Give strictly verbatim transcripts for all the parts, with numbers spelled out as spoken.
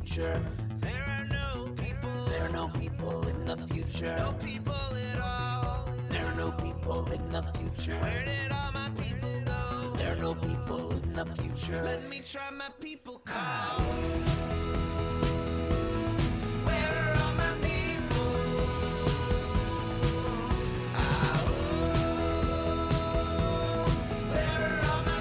future. There are no people. There are no people in the future. No people at all. There are no people in the future. Where did all my people go? There are no people in the future. Let me try my people call. Where are all my people? Ah, oh. Where are all my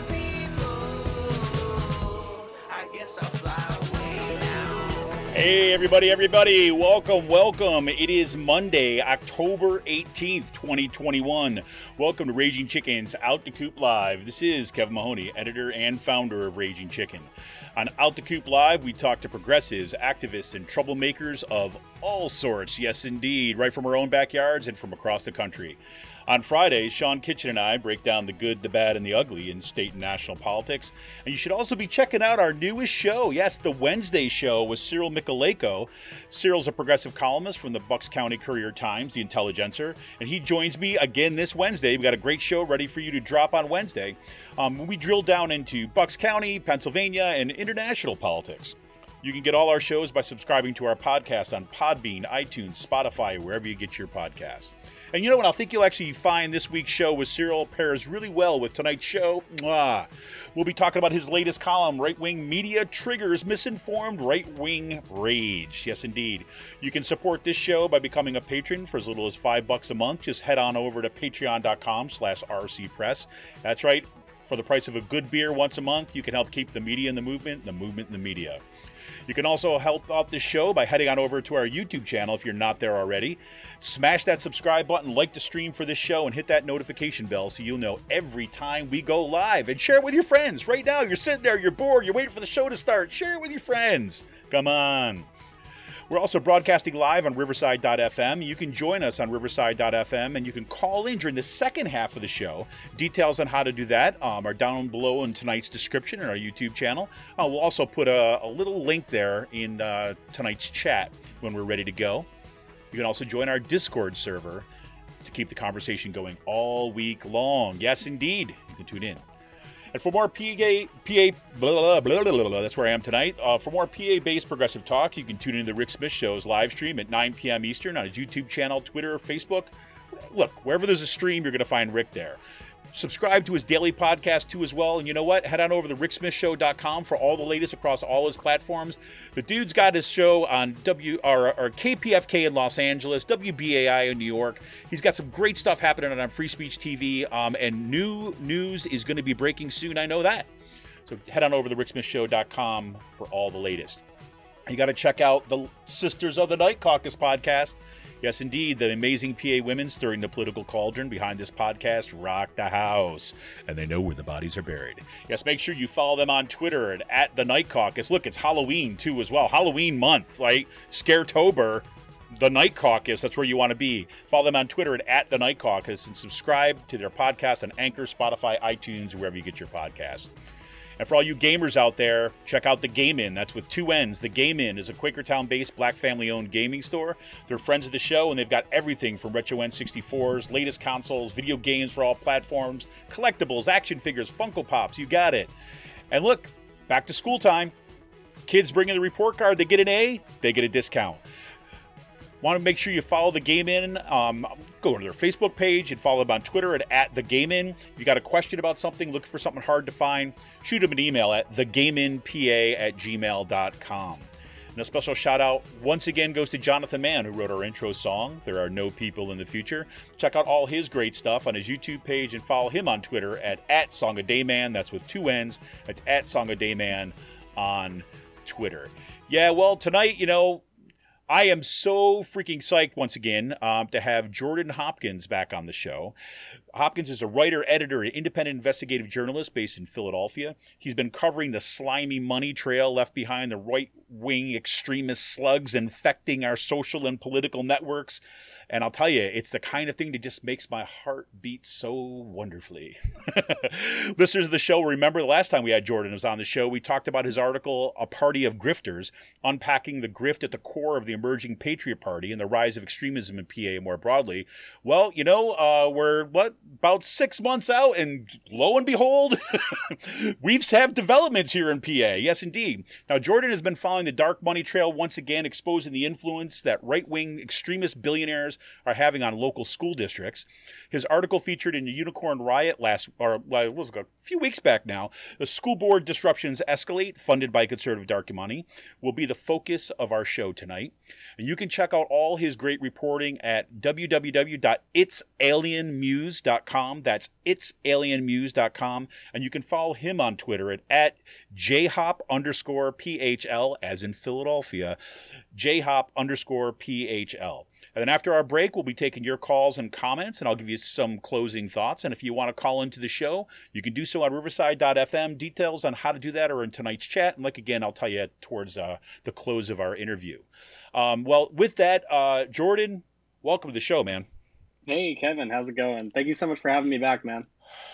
people? I guess I'll fly away now. Hey, everybody, everybody. Welcome, welcome. It is Monday, October eighteenth, twenty twenty-one. Welcome to Raging Chicken's Out the Coop Live. This is Kevin Mahoney, editor and founder of Raging Chicken. On Out the Coop Live, we talk to progressives, activists, and troublemakers of all sorts. Yes, indeed, right from our own backyards and from across the country. On Friday, Sean Kitchen and I break down the good, the bad, and the ugly in state and national politics. And you should also be checking out our newest show. Yes, the Wednesday show with Cyril Michaleko. Cyril's a progressive columnist from the Bucks County Courier-Times, the Intelligencer. And he joins me again this Wednesday. We've got a great show ready for you to drop on Wednesday. Um, we drill down into Bucks County, Pennsylvania, and international politics. You can get all our shows by subscribing to our podcast on Podbean, iTunes, Spotify, wherever you get your podcasts. And you know what? I think you'll actually find this week's show with Cyril pairs really well with tonight's show. Mwah. We'll be talking about his latest column, Right-Wing Media Triggers Misinformed Right-Wing Rage. Yes, indeed. You can support this show by becoming a patron for as little as five bucks a month. Just head on over to patreon.com slash rcpress. That's right. For the price of a good beer once a month, you can help keep the media in the movement, the movement in the media. You can also help out this show by heading on over to our YouTube channel if you're not there already. Smash that subscribe button, like the stream for this show, and hit that notification bell so you'll know every time we go live. And share it with your friends. Right now, you're sitting there, you're bored, you're waiting for the show to start. Share it with your friends. Come on. We're also broadcasting live on Riverside dot f m. You can join us on Riverside dot f m, and you can call in during the second half of the show. Details on how to do that um, are down below in tonight's description in our YouTube channel. Uh, we'll also put a, a little link there in uh, tonight's chat when we're ready to go. You can also join our Discord server to keep the conversation going all week long. Yes, indeed. You can tune in. And for more P A, P A, blah, blah, blah, blah, blah, blah, that's where I am tonight. Uh, for more P A-based progressive talk, you can tune into the Rick Smith Show's live stream at nine p.m. Eastern on his YouTube channel, Twitter, Facebook. Look, wherever there's a stream, you're going to find Rick there. Subscribe to his daily podcast, too, as well. And you know what? Head on over to rick smith show dot com for all the latest across all his platforms. The dude's got his show on W or, or K P F K in Los Angeles, W B A I in New York. He's got some great stuff happening on Free Speech T V, um, and new news is going to be breaking soon. I know that. So head on over to rick smith show dot com for all the latest. You got to check out the Sisters of the Night Caucus podcast. Yes, indeed, the amazing P A women stirring the political cauldron behind this podcast rock the house, and they know where the bodies are buried. Yes, make sure you follow them on Twitter at, at the Night Caucus. Look, it's Halloween, too, as well. Halloween month, right? Scaretober, the Night Caucus, that's where you want to be. Follow them on Twitter at, at the Night Caucus and subscribe to their podcast on Anchor, Spotify, iTunes, wherever you get your podcasts. And for all you gamers out there, check out The Game In. That's with two N's. The Game In is a Quakertown-based, black family-owned gaming store. They're friends of the show, and they've got everything from retro N sixty-fours, latest consoles, video games for all platforms, collectibles, action figures, Funko Pops. You got it. And look, back to school time. Kids bring in the report card. They get an A. They get a discount. Want to make sure you follow The Game In. Um, go to their Facebook page and follow them on Twitter at, at The Game In. If you got a question about something, looking for something hard to find, shoot them an email at the game in p a at gmail dot com. And a special shout out once again goes to Jonathan Mann, who wrote our intro song, There Are No People in the Future. Check out all his great stuff on his YouTube page and follow him on Twitter at, at Song a Day Man. That's with two N's. That's at Song a Day Man on Twitter. Yeah, well, tonight, you know, I am so freaking psyched once again um, to have Jordan Hopkins back on the show. Hopkins is a writer, editor, and independent investigative journalist based in Philadelphia. He's been covering the slimy money trail left behind the right-wing extremist slugs infecting our social and political networks. And I'll tell you, it's the kind of thing that just makes my heart beat so wonderfully. Listeners of the show, remember the last time we had Jordan was on the show, we talked about his article, A Party of Grifters, unpacking the grift at the core of the emerging Patriot Party and the rise of extremism in P A more broadly. Well, you know, uh, we're, what, about six months out, and lo and behold, we've had developments here in P A. Yes, indeed. Now, Jordan has been following the dark money trail once again, exposing the influence that right-wing extremist billionaires are having on local school districts. His article featured in Unicorn Riot last, or well, it was a few weeks back now, the school board disruptions escalate, funded by conservative dark money, will be the focus of our show tonight. And you can check out all his great reporting at w w w dot its alien muse dot com. That's its alien muse dot com. And you can follow him on Twitter at, at jhop underscore phl, as in Philadelphia, jhop underscore phl. And then after our break, we'll be taking your calls and comments, and I'll give you some closing thoughts. And if you want to call into the show, you can do so on riverside dot f m. Details on how to do that are in tonight's chat. And like, again, I'll tell you towards uh, the close of our interview. Um, well, with that, uh, Jordan, welcome to the show, man. Hey, Kevin, how's it going? Thank you so much for having me back, man.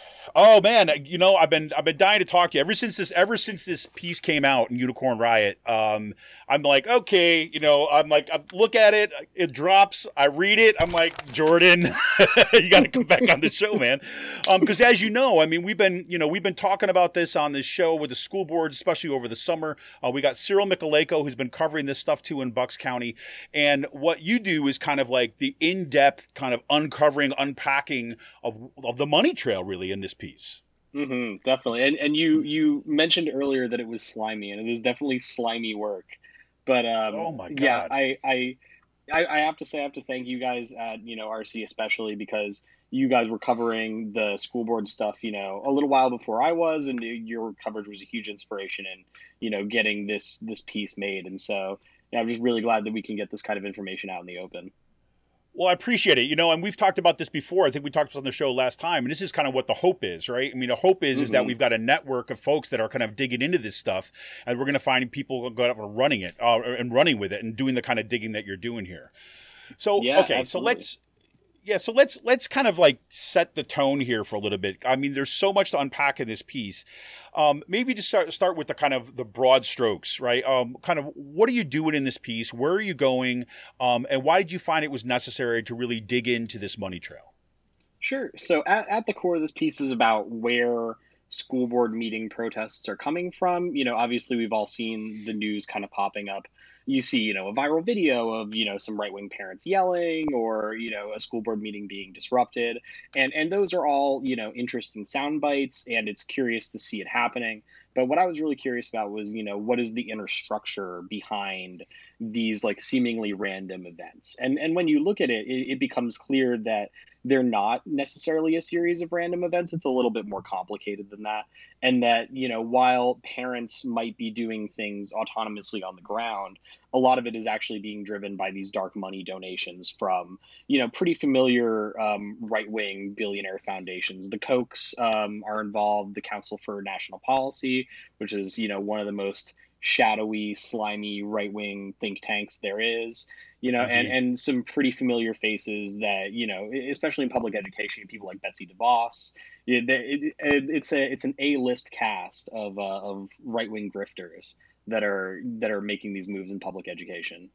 Oh man, you know I've been I've been dying to talk to you ever since this ever since this piece came out in Unicorn Riot. Um, I'm like, okay, you know, I'm like, I look at it, it drops, I read it, I'm like, Jordan, you got to come back on the show, man. Um, because as you know, I mean, we've been you know we've been talking about this on this show with the school board, especially over the summer. Uh, we got Cyril Michaleko, who's been covering this stuff too in Bucks County, and what you do is kind of like the in-depth kind of uncovering, unpacking of of the money trail, really, in this piece. Mm-hmm, definitely. And and you you mentioned earlier that it was slimy, and it is definitely slimy work. But um, oh my God. yeah, I, I I I have to say I have to thank you guys at you know R C especially, because you guys were covering the school board stuff you know a little while before I was, and your coverage was a huge inspiration in you know getting this this piece made. And so yeah, I'm just really glad that we can get this kind of information out in the open. Well, I appreciate it. You know, and we've talked about this before. I think we talked about this on the show last time, and this is kind of what the hope is, right? I mean, the hope is, mm-hmm. is that we've got a network of folks that are kind of digging into this stuff, and we're going to find people going out and running it uh, and running with it and doing the kind of digging that you're doing here. So, yeah, okay, absolutely. so let's, yeah, so let's let's kind of like set the tone here for a little bit. I mean, there's so much to unpack in this piece. Um, maybe just start start with the kind of the broad strokes, right? Um, kind of what are you doing in this piece? Where are you going? Um, and why did you find it was necessary to really dig into this money trail? Sure. So at, at the core of this piece is about where school board meeting protests are coming from. You know, obviously we've all seen the news kind of popping up. You see, you know, a viral video of, you know, some right-wing parents yelling, or, you know, a school board meeting being disrupted. And and those are all, you know, interesting sound bites, and it's curious to see it happening. But what I was really curious about was, you know, what is the inner structure behind these like seemingly random events? And and when you look at it, it, it becomes clear that they're not necessarily a series of random events. It's a little bit more complicated than that. And that, you know, while parents might be doing things autonomously on the ground, a lot of it is actually being driven by these dark money donations from, you know, pretty familiar um, right-wing billionaire foundations. The Kochs um, are involved, the Council for National Policy, which is, you know, one of the most shadowy, slimy right-wing think tanks there is. You know, and, and some pretty familiar faces that, you know, especially in public education, people like Betsy DeVos. It, it, it, it's a it's an A-list cast of uh, of right-wing grifters that are that are making these moves in public education.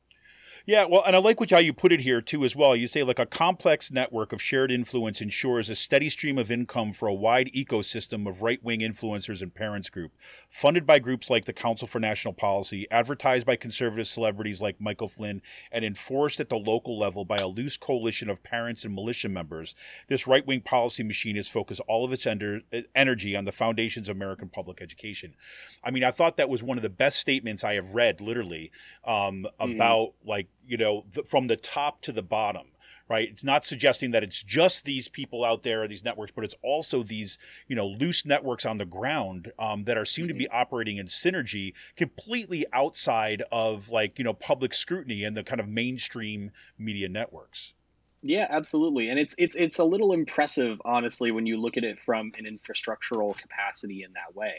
Yeah, well, and I like what how you put it here, too, as well. You say, like, a complex network of shared influence ensures a steady stream of income for a wide ecosystem of right-wing influencers and parents group, funded by groups like the Council for National Policy, advertised by conservative celebrities like Michael Flynn, and enforced at the local level by a loose coalition of parents and militia members. This right-wing policy machine has focused all of its ender- energy on the foundations of American public education. I mean, I thought that was one of the best statements I have read, literally, um, about, mm-hmm. like, you know, the, from the top to the bottom, right? It's not suggesting that it's just these people out there, these networks, but it's also these, you know, loose networks on the ground um, that are seem mm-hmm. to be operating in synergy completely outside of, like, you know, public scrutiny and the kind of mainstream media networks. Yeah, absolutely. And it's it's it's a little impressive, honestly, when you look at it from an infrastructural capacity in that way.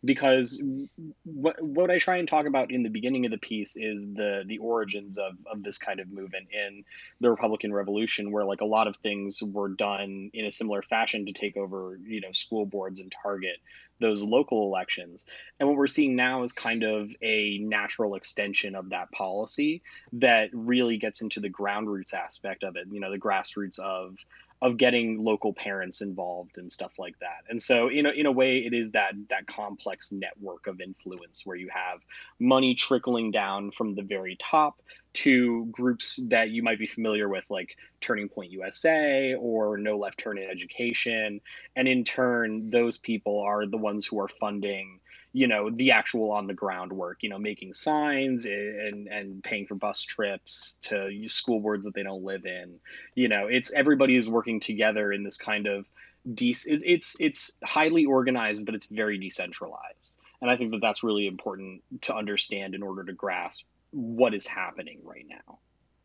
because what what I try and talk about in the beginning of the piece is the the origins of of this kind of movement in the Republican Revolution, where like a lot of things were done in a similar fashion to take over, you know, school boards and target those local elections. And what we're seeing now is kind of a natural extension of that policy that really gets into the ground roots aspect of it, you know, the grassroots of of getting local parents involved and stuff like that. And so, you know, in a way, it is that that complex network of influence where you have money trickling down from the very top to groups that you might be familiar with, like Turning Point U S A or No Left Turn in Education. And in turn, those people are the ones who are funding, you know, the actual on the ground work, you know, making signs and and paying for bus trips to school boards that they don't live in. You know, it's everybody is working together in this kind of de- it's it's it's highly organized, but it's very decentralized. And I think that that's really important to understand in order to grasp what is happening right now.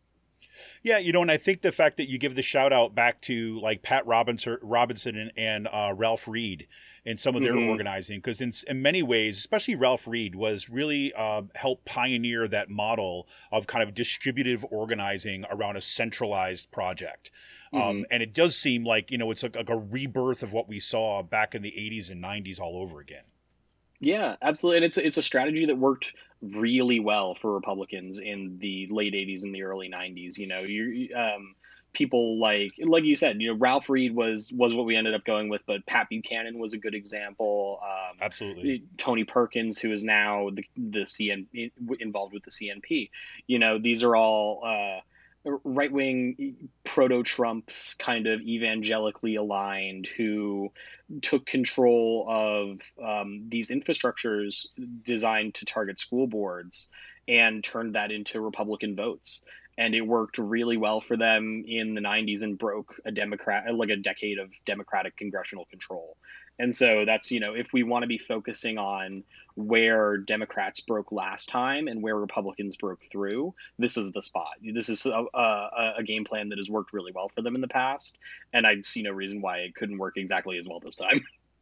Yeah, you know, and I think the fact that you give the shout out back to like Pat Robinson, Robinson and, and uh, Ralph Reed and some of their mm-hmm. organizing, because in, in many ways, especially Ralph Reed, was really uh, helped pioneer that model of kind of distributive organizing around a centralized project. Mm-hmm. Um, and it does seem like, you know, it's like, like a rebirth of what we saw back in the eighties and nineties all over again. Yeah, absolutely. And it's it's a strategy that worked really well for Republicans in the late eighties and the early nineties. You know, you um, people like like you said, you know, Ralph Reed was was what we ended up going with, but Pat Buchanan was a good example. Um, Absolutely. Tony Perkins, who is now the the C N involved with the C N P. You know, these are all uh, right-wing proto-Trumps, kind of evangelically aligned, who took control of um, these infrastructures designed to target school boards and turned that into Republican votes. And it worked really well for them in the nineties and broke a Democrat, like a decade of Democratic congressional control. And so that's, you know, if we want to be focusing on where Democrats broke last time and where Republicans broke through, this is the spot. This is a, a, a game plan that has worked really well for them in the past. And I see no reason why it couldn't work exactly as well this time.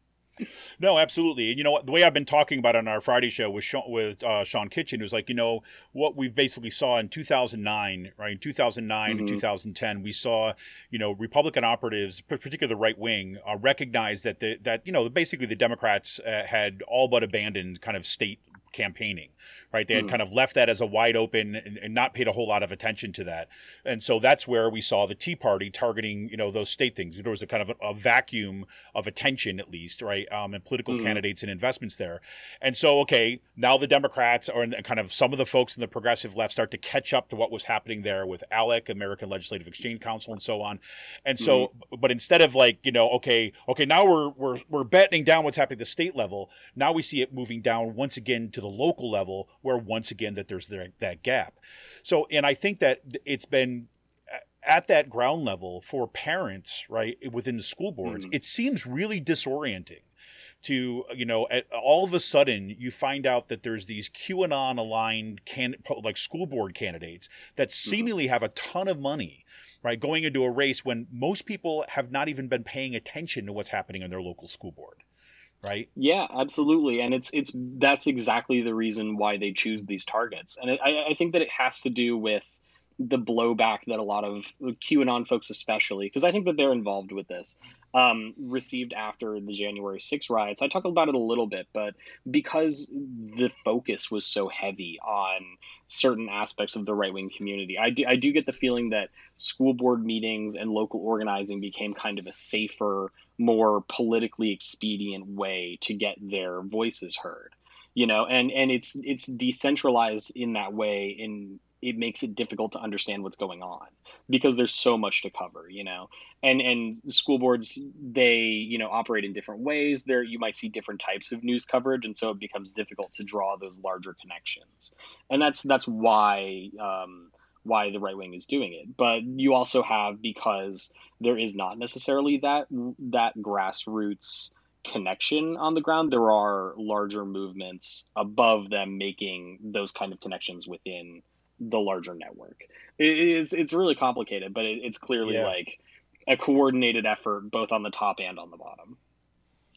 No, absolutely. And you know what, the way I've been talking about it on our Friday show with Sean, with uh, Sean Kitchen was like, you know, what we basically saw in two thousand nine, right? In two thousand nine mm-hmm. and two thousand ten, we saw, you know, Republican operatives, particularly the right wing, uh, recognize that the, that, you know, basically the Democrats uh, had all but abandoned kind of state campaigning, right? They had mm. kind of left that as a wide open and, and not paid a whole lot of attention to that. And so that's where we saw the Tea Party targeting, you know, those state things. There was a kind of a, a vacuum of attention, at least, right? Um, and political mm. candidates and investments there. And so, okay, now the Democrats or kind of some of the folks in the progressive left start to catch up to what was happening there with ALEC, American Legislative Exchange Council, and so on. And so, mm. but instead of like, you know, okay, okay, now we're, we're, we're betting down what's happening at the state level. Now we see it moving down once again to the local level, where once again that there's there, that gap. So, and I think that it's been at that ground level for parents, right, within the school boards, mm-hmm. it seems really disorienting to, you know, at, all of a sudden you find out that there's these QAnon aligned can like school board candidates that seemingly mm-hmm. have a ton of money, right, going into a race when most people have not even been paying attention to what's happening in their local school board. Right. Yeah, absolutely. And it's it's that's exactly the reason why they choose these targets. And I, I think that it has to do with the blowback that a lot of QAnon folks, especially, because I think that they're involved with this, um, received after the January sixth riots. I talk about it a little bit, but because the focus was so heavy on certain aspects of the right-wing community, I do, I do get the feeling that school board meetings and local organizing became kind of a safer, more politically expedient way to get their voices heard, you know, and, and it's, it's decentralized in that way. In it makes it difficult to understand what's going on because there's so much to cover, you know, and, and school boards, they, you know, operate in different ways there. You might see different types of news coverage. And so it becomes difficult to draw those larger connections. And that's, that's why, um, why the right wing is doing it. But you also have, because there is not necessarily that that grassroots connection on the ground, there are larger movements above them making those kind of connections within the larger network. It is it's really complicated, but it, it's clearly yeah. like a coordinated effort both on the top and on the bottom.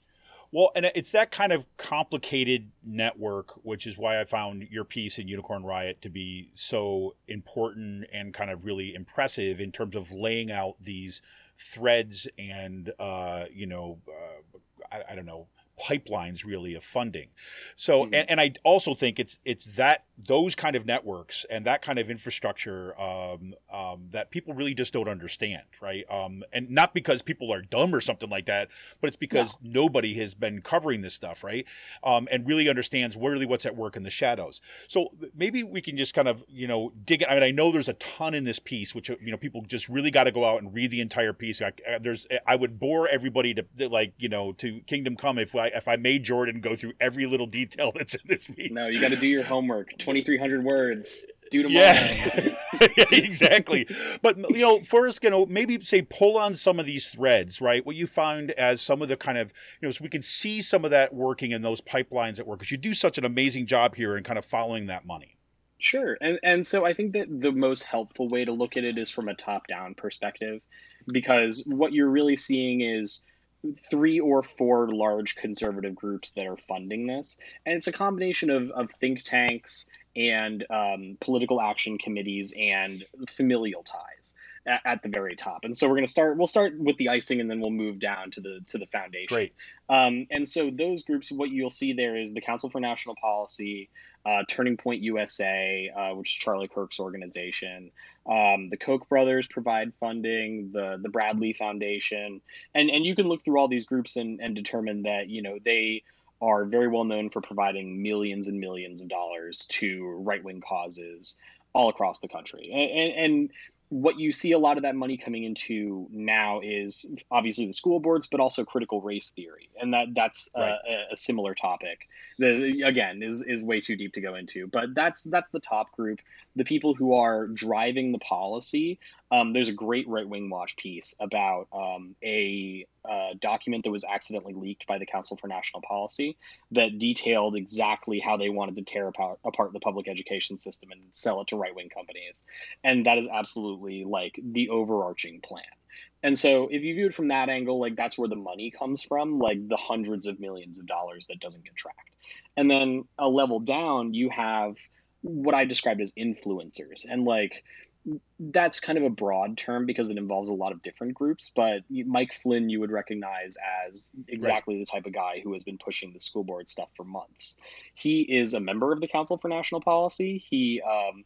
Well, and it's that kind of complicated network, which is why I found your piece in Unicorn Riot to be so important and kind of really impressive in terms of laying out these threads and, uh, you know, uh, I, I don't know, pipelines really of funding. So, mm-hmm. and, and I also think it's it's that those kind of networks and that kind of infrastructure um, um, that people really just don't understand, right? Um, and not because people are dumb or something like that, but it's because no. nobody has been covering this stuff, right? Um, and really understands really what's at work in the shadows. So maybe we can just kind of, you know, dig it. I mean, I know there's a ton in this piece, which, you know, people just really got to go out and read the entire piece. I, there's, I would bore everybody to, like, you know, to Kingdom Come if I if I made Jordan go through every little detail that's in this piece. No, you got to do your homework. twenty-three hundred words. Do tomorrow. Yeah, yeah, exactly. But, you know, first, you know, maybe say pull on some of these threads, right? What you find as some of the kind of, you know, so we can see some of that working in those pipelines at work, because you do such an amazing job here in kind of following that money. Sure. And and so I think that the most helpful way to look at it is from a top-down perspective, because what you're really seeing is three or four large conservative groups that are funding this. And it's a combination of, of think tanks and um, political action committees and familial ties at, at the very top. And so we're going to start, we'll start with the icing and then we'll move down to the, to the foundation. Great. Um, and so those groups, what you'll see there is the Council for National Policy, uh, Turning Point U S A, uh, which is Charlie Kirk's organization. Um, the Koch brothers provide funding, the the Bradley Foundation, and and you can look through all these groups and, and determine that, you know, they are very well known for providing millions and millions of dollars to right-wing causes all across the country. And, and, and what you see a lot of that money coming into now is obviously the school boards, but also critical race theory. And that that's right. a, a similar topic that, again, is, is way too deep to go into. But that's that's the top group, the people who are driving the policy. Um, there's a great right-wing watch piece about um, a uh, document that was accidentally leaked by the Council for National Policy that detailed exactly how they wanted to tear apart, apart the public education system and sell it to right-wing companies. And that is absolutely like the overarching plan. And so if you view it from that angle, like that's where the money comes from, like the hundreds of millions of dollars that doesn't get tracked. And then a level down, you have what I described as influencers. And like, that's kind of a broad term because it involves a lot of different groups, but Mike Flynn you would recognize as exactly right. the type of guy who has been pushing the school board stuff for months. He is a member of the Council for National Policy. He um,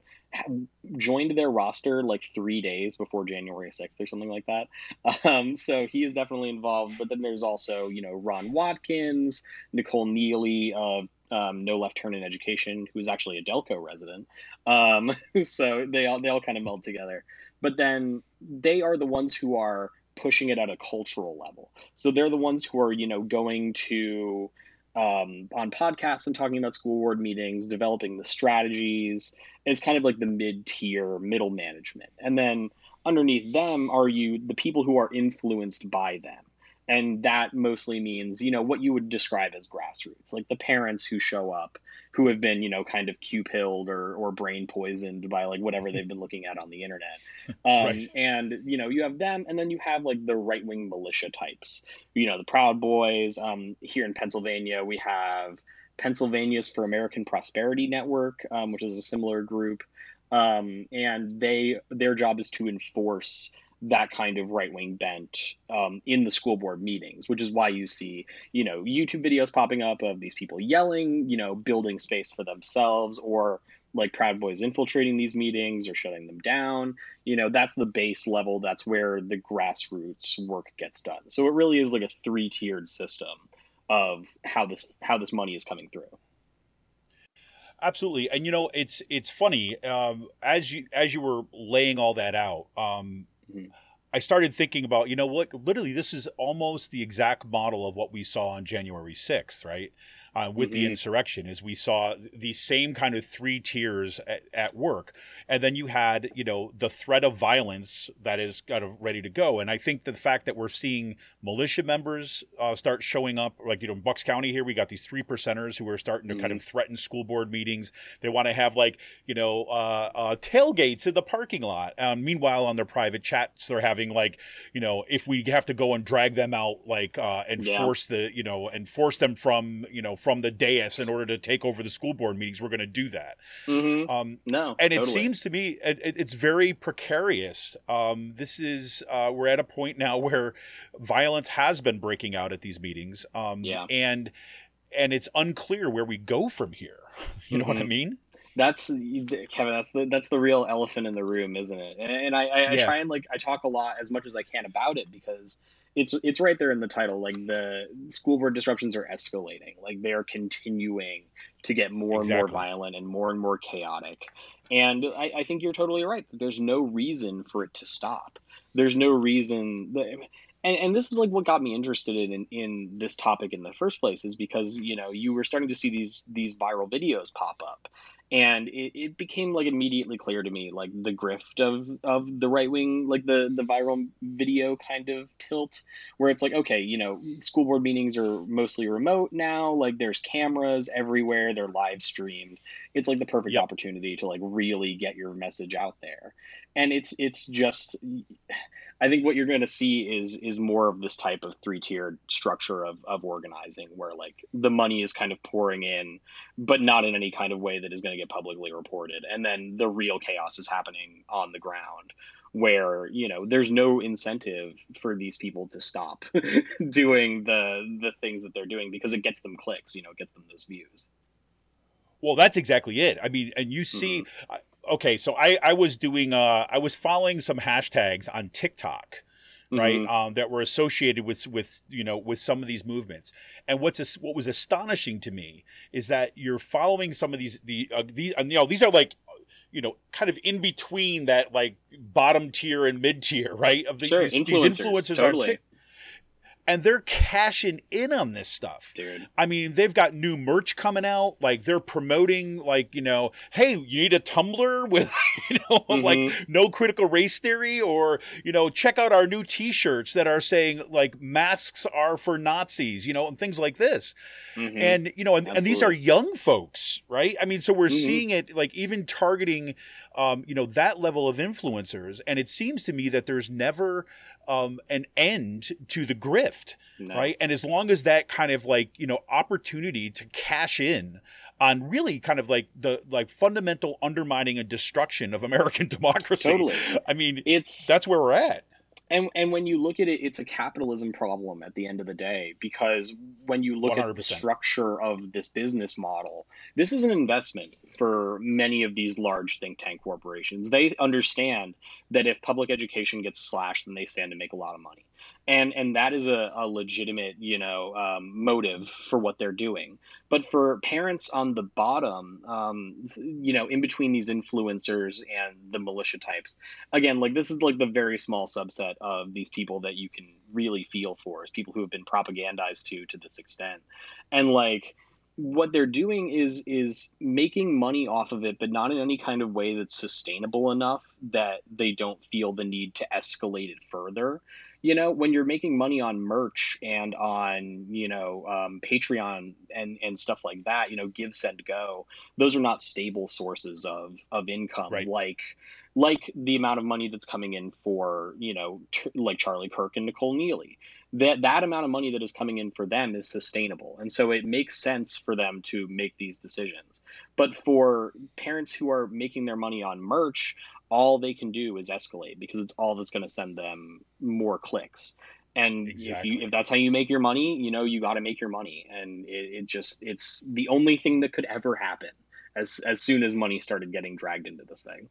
joined their roster like three days before January sixth or something like that. Um, so he is definitely involved. But then there's also, you know, Ron Watkins, Nicole Neely of Um, No Left Turn in Education, who is actually a Delco resident. Um, so they all they all kind of meld together. But then they are the ones who are pushing it at a cultural level. So they're the ones who are, you know, going to um, on podcasts and talking about school board meetings, developing the strategies. It's kind of like the mid-tier, middle management. And then underneath them are you the people who are influenced by them. And that mostly means, you know, what you would describe as grassroots, like the parents who show up, who have been, you know, kind of Q-pilled or, or brain poisoned by like whatever they've been looking at on the internet. Um, right. And, you know, you have them, and then you have like the right-wing militia types, you know, the Proud Boys. Um, here in Pennsylvania, we have Pennsylvanians for American Prosperity Network, um, which is a similar group. Um, and they their job is to enforce that kind of right-wing bent um, in the school board meetings, which is why you see, you know, YouTube videos popping up of these people yelling, you know, building space for themselves, or like Proud Boys infiltrating these meetings or shutting them down. You know, that's the base level. That's where the grassroots work gets done. So it really is like a three-tiered system of how this how this money is coming through. Absolutely. And, you know, it's it's funny, um, as you as you were laying all that out, um, I started thinking about, you know what, literally this is almost the exact model of what we saw on January sixth, right? uh, with Mm-hmm. the insurrection, is we saw these same kind of three tiers at, at work. And then you had, you know, the threat of violence that is kind of ready to go. And I think the fact that we're seeing militia members uh, start showing up, like, you know, in Bucks County here, we got these three percenters who are starting to Mm-hmm. kind of threaten school board meetings. They want to have, like, you know, uh, uh, tailgates in the parking lot. Um, meanwhile, on their private chats, they're having, like, you know, if we have to go and drag them out, like, uh, and Yeah. force the, you know, and force them from, you know, from the dais in order to take over the school board meetings, we're going to do that. Mm-hmm. Um, No, and it totally. seems to me it, it- it's very precarious. Um, this is uh, we're at a point now where violence has been breaking out at these meetings, um, Yeah. and and it's unclear where we go from here. You know what I Mhm. mean? That's Kevin. That's the that's the real elephant in the room, isn't it? And, and I, I, I Yeah. try and like I talk a lot as much as I can about it because it's it's right there in the title. Like the school board disruptions are escalating. Like they are continuing to get more and more Exactly. violent and more and more chaotic. And I, I think you're totally right. There's no reason for it to stop. There's no reason. That, and, and this is like what got me interested in in this topic in the first place is because you know you were starting to see these these viral videos pop up. And it, it became like immediately clear to me, like the grift of, of the right wing, like the, the viral video kind of tilt, where it's like, okay, you know, school board meetings are mostly remote now. Like there's cameras everywhere. They're live streamed. It's like the perfect Yep. opportunity to like really get your message out there. And it's it's just, I think what you're going to see is is more of this type of three tiered structure of, of organizing where like the money is kind of pouring in, but not in any kind of way that is going to get publicly reported. And then the real chaos is happening on the ground where, you know, there's no incentive for these people to stop doing the the things that they're doing because it gets them clicks, you know, it gets them those views. Well, that's exactly it. I mean, and you see, uh, okay, so I, I was doing, uh, I was following some hashtags on TikTok, right, Mhm. um, that were associated with, with, you know, with some of these movements. And what's as- what was astonishing to me is that you're following some of these, the, uh, these, and, you know, these are like, you know, kind of in between that, like bottom tier and mid tier, right? Of the, Sure, these, these influencers, influencers totally. on Tik, and they're cashing in on this stuff. Dude. I mean, they've got new merch coming out. Like they're promoting, like, you know, hey, you need a tumbler with, you know, Mhm. like no critical race theory, or, you know, check out our new T-shirts that are saying like masks are for Nazis, you know, and things like this. Mhm. And, you know, and, and these are Absolutely. young folks, right? I mean, so we're Mhm. seeing it like even targeting, um, you know, that level of influencers. And it seems to me that there's never um, an end to the grift, No. right? And as long as that kind of like, you know, opportunity to cash in on really kind of like the like fundamental undermining and destruction of American democracy. Totally. I mean, It's that's where we're at. And and when you look at it, it's a capitalism problem at the end of the day, because when you look one hundred at the percent. structure of this business model, this is an investment for many of these large think tank corporations. They understand that if public education gets slashed, then they stand to make a lot of money. And and that is a, a legitimate, you know, um, motive for what they're doing. But for parents on the bottom, um, you know, in between these influencers and the militia types, again, like this is like the very small subset of these people that you can really feel for, is people who have been propagandized to to this extent. And like what they're doing is is making money off of it, but not in any kind of way that's sustainable enough that they don't feel the need to escalate it further. You know, when you're making money on merch and on, you know, um, Patreon and, and stuff like that, you know, Give, Send, Go, those are not stable sources of, of income, Right. like like the amount of money that's coming in for, you know, t- like Charlie Kirk and Nicole Neely. That that amount of money that is coming in for them is sustainable. And so it makes sense for them to make these decisions. But for parents who are making their money on merch, all they can do is escalate, because it's all that's going to send them more clicks. And if Exactly. you if that's how you make your money, you know, you got to make your money. And it, it just it's the only thing that could ever happen as as soon as money started getting dragged into this thing.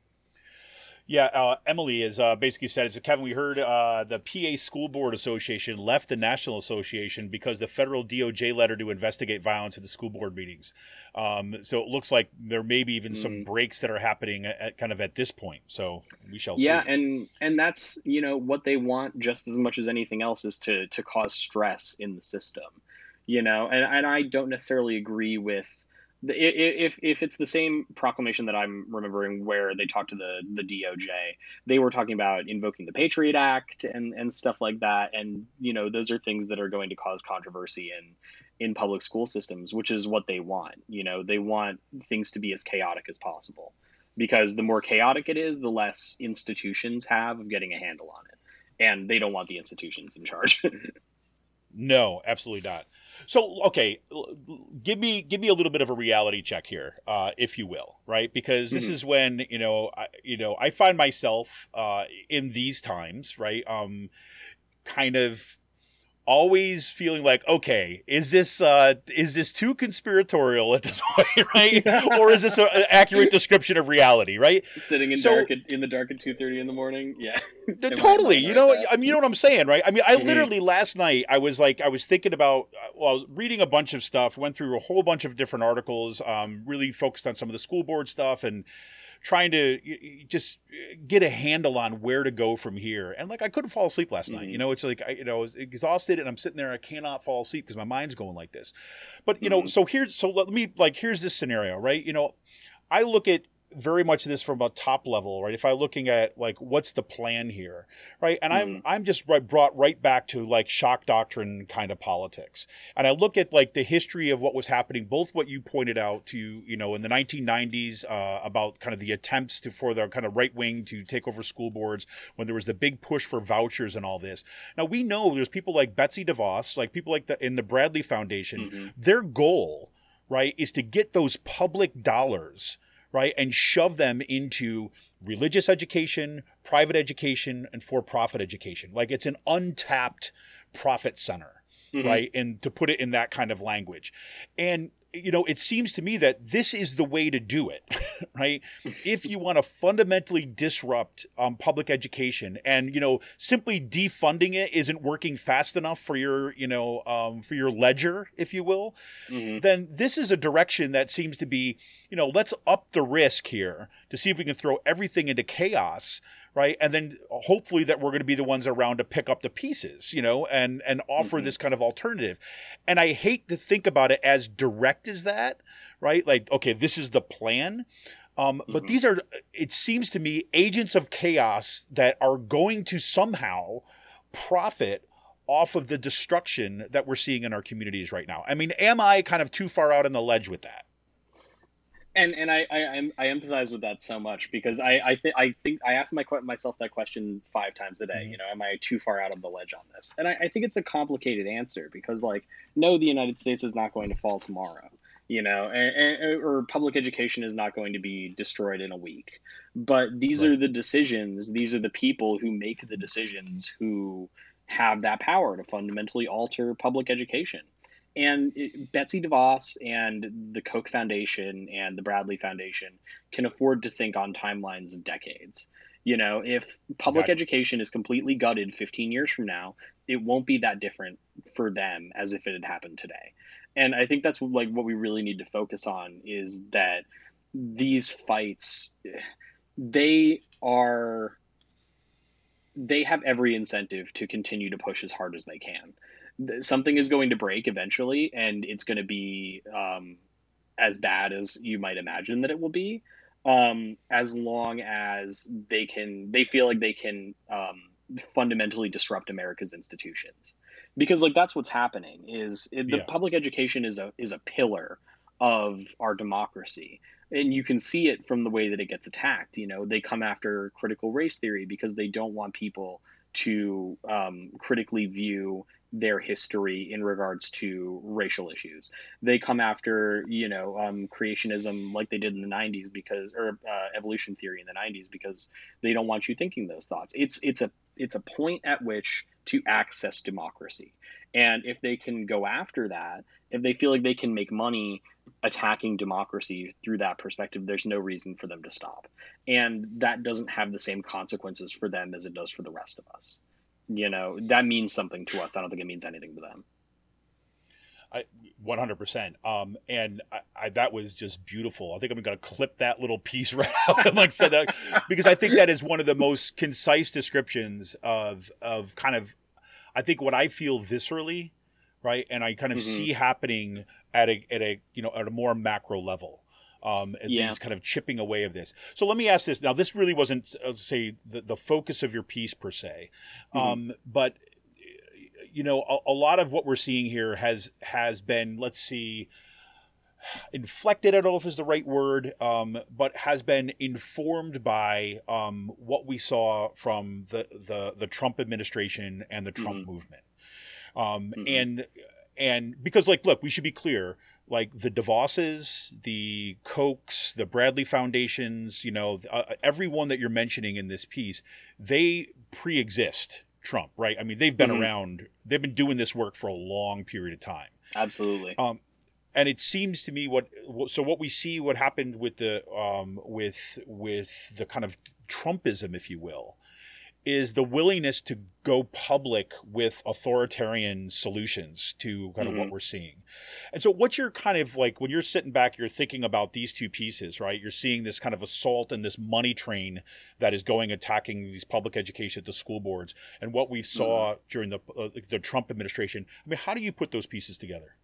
Yeah, uh, Emily has uh, basically said, so Kevin, we heard uh, the P A School Board Association left the National Association because the federal D O J letter to investigate violence at the school board meetings. Um, so it looks like there may be even some Mm. breaks that are happening at, at kind of at this point. So we shall see. Yeah, and and that's, you know, what they want just as much as anything else is to to cause stress in the system. you know, and, and I don't necessarily agree with the, if if it's the same proclamation that I'm remembering where they talked to the the D O J, they were talking about invoking the Patriot Act and and stuff like that, and you know those are things that are going to cause controversy in in public school systems, which is what they want. You know, they want things to be as chaotic as possible, because the more chaotic it is, the less institutions have of getting a handle on it, and they don't want the institutions in charge. No, absolutely not. So, okay, give me give me a little bit of a reality check here, uh, if you will, right? Because this mm-hmm. is when you know, I, you know, I find myself uh, in these times, right? Um, kind of always feeling like, okay, is this uh, is this too conspiratorial at this point, right? Or is this a, an accurate description of reality, right? Sitting in so, dark at, in the dark at two thirty in the morning, yeah. Totally, you know, I mean, you know what I'm saying, right? I mean, I mm-hmm. literally last night I was like, I was thinking about, well, I was reading a bunch of stuff, went through a whole bunch of different articles, um, really focused on some of the school board stuff and trying to just get a handle on where to go from here. And like, I couldn't fall asleep last mm-hmm. night. You know, it's like, I, you know, I was exhausted and I'm sitting there. I cannot fall asleep because my mind's going like this. But, you mm-hmm. know, so here's, so let me, like, here's this scenario, right? You know, I look at very much this from a top level, right? If I'm looking at like, what's the plan here, right? And mm-hmm. I'm, I'm just right, brought right back to like shock doctrine kind of politics. And I look at like the history of what was happening, both what you pointed out to, you know, in the nineteen nineties uh, about kind of the attempts to, for the kind of right wing to take over school boards when there was the big push for vouchers and all this. Now we know there's people like Betsy DeVos, like people like the, in the Bradley Foundation, mm-hmm. their goal, right, is to get those public dollars, right, and shove them into religious education, private education, and for-profit education. Like it's an untapped profit center, mm-hmm. right? And to put it in that kind of language. And, you know, it seems to me that this is the way to do it, right? If you want to fundamentally disrupt um, public education and, you know, simply defunding it isn't working fast enough for your, you know, um, for your ledger, if you will, mm-hmm. then this is a direction that seems to be, you know, let's up the risk here to see if we can throw everything into chaos, right? And then hopefully that we're going to be the ones around to pick up the pieces, you know, and, and offer mm-hmm. this kind of alternative. And I hate to think about it as direct as that, right? Like, okay, this is the plan. Um, mm-hmm. But these are, it seems to me, agents of chaos that are going to somehow profit off of the destruction that we're seeing in our communities right now. I mean, am I kind of too far out on the ledge with that? And and I, I I empathize with that so much because I I think I think I ask my myself that question five times a day. You know, am I too far out of the ledge on this? And I, I think it's a complicated answer because, like, no, the United States is not going to fall tomorrow. You know, and, and, or public education is not going to be destroyed in a week. But these right. are the decisions. These are the people who make the decisions who have that power to fundamentally alter public education. And it, Betsy DeVos and the Koch Foundation and the Bradley Foundation can afford to think on timelines of decades. You know, if public exactly. education is completely gutted fifteen years from now, it won't be that different for them as if it had happened today. And I think that's like what we really need to focus on is that these fights, they are, they have every incentive to continue to push as hard as they can. Something is going to break eventually, and it's going to be um, as bad as you might imagine that it will be, um, as long as they can, they feel like they can um, fundamentally disrupt America's institutions. Because like that's what's happening is it, the yeah. public education is a is a pillar of our democracy. And you can see it from the way that it gets attacked. You know, they come after critical race theory because they don't want people to um, critically view their history in regards to racial issues. They come after, you know, um, creationism like they did in the nineties because, or uh, evolution theory in the nineties because they don't want you thinking those thoughts. It's it's a it's a point at which to access democracy. And if they can go after that, if they feel like they can make money attacking democracy through that perspective, there's no reason for them to stop. And that doesn't have the same consequences for them as it does for the rest of us. You know, that means something to us. I don't think it means anything to them. I, one hundred percent. Um, and I, I, that was just beautiful. I think I'm going to clip that little piece right out and like said that because I think that is one of the most concise descriptions of, of kind of, I think what I feel viscerally right? And I kind of Mhm. see happening at a at a you know at a more macro level. Um, and Yeah. these kind of chipping away of this. So let me ask this. Now, this really wasn't, uh, say, the, the focus of your piece per se, um, but you know, a, a lot of what we're seeing here has has been, let's see, inflected. I don't know if is the right word, um, but has been informed by um, what we saw from the the the Trump administration and the Trump Mhm. movement, um, Mhm. and and because, like, look, we should be clear. Like the DeVosses, the Kochs, the Bradley Foundations, you know, uh, everyone that you're mentioning in this piece, they pre-exist Trump, right? I mean, they've been Mhm. around, they've been doing this work for a long period of time. Absolutely. Um, and it seems to me what, so what we see, what happened with the, um, with, with the kind of Trumpism, if you will, is the willingness to go public with authoritarian solutions to kind of Mhm. what we're seeing. And so what's your kind of like, when you're sitting back, you're thinking about these two pieces, right? You're seeing this kind of assault and this money train that is going attacking these public education at the school boards and what we saw during the uh, the Trump administration. I mean, how do you put those pieces together?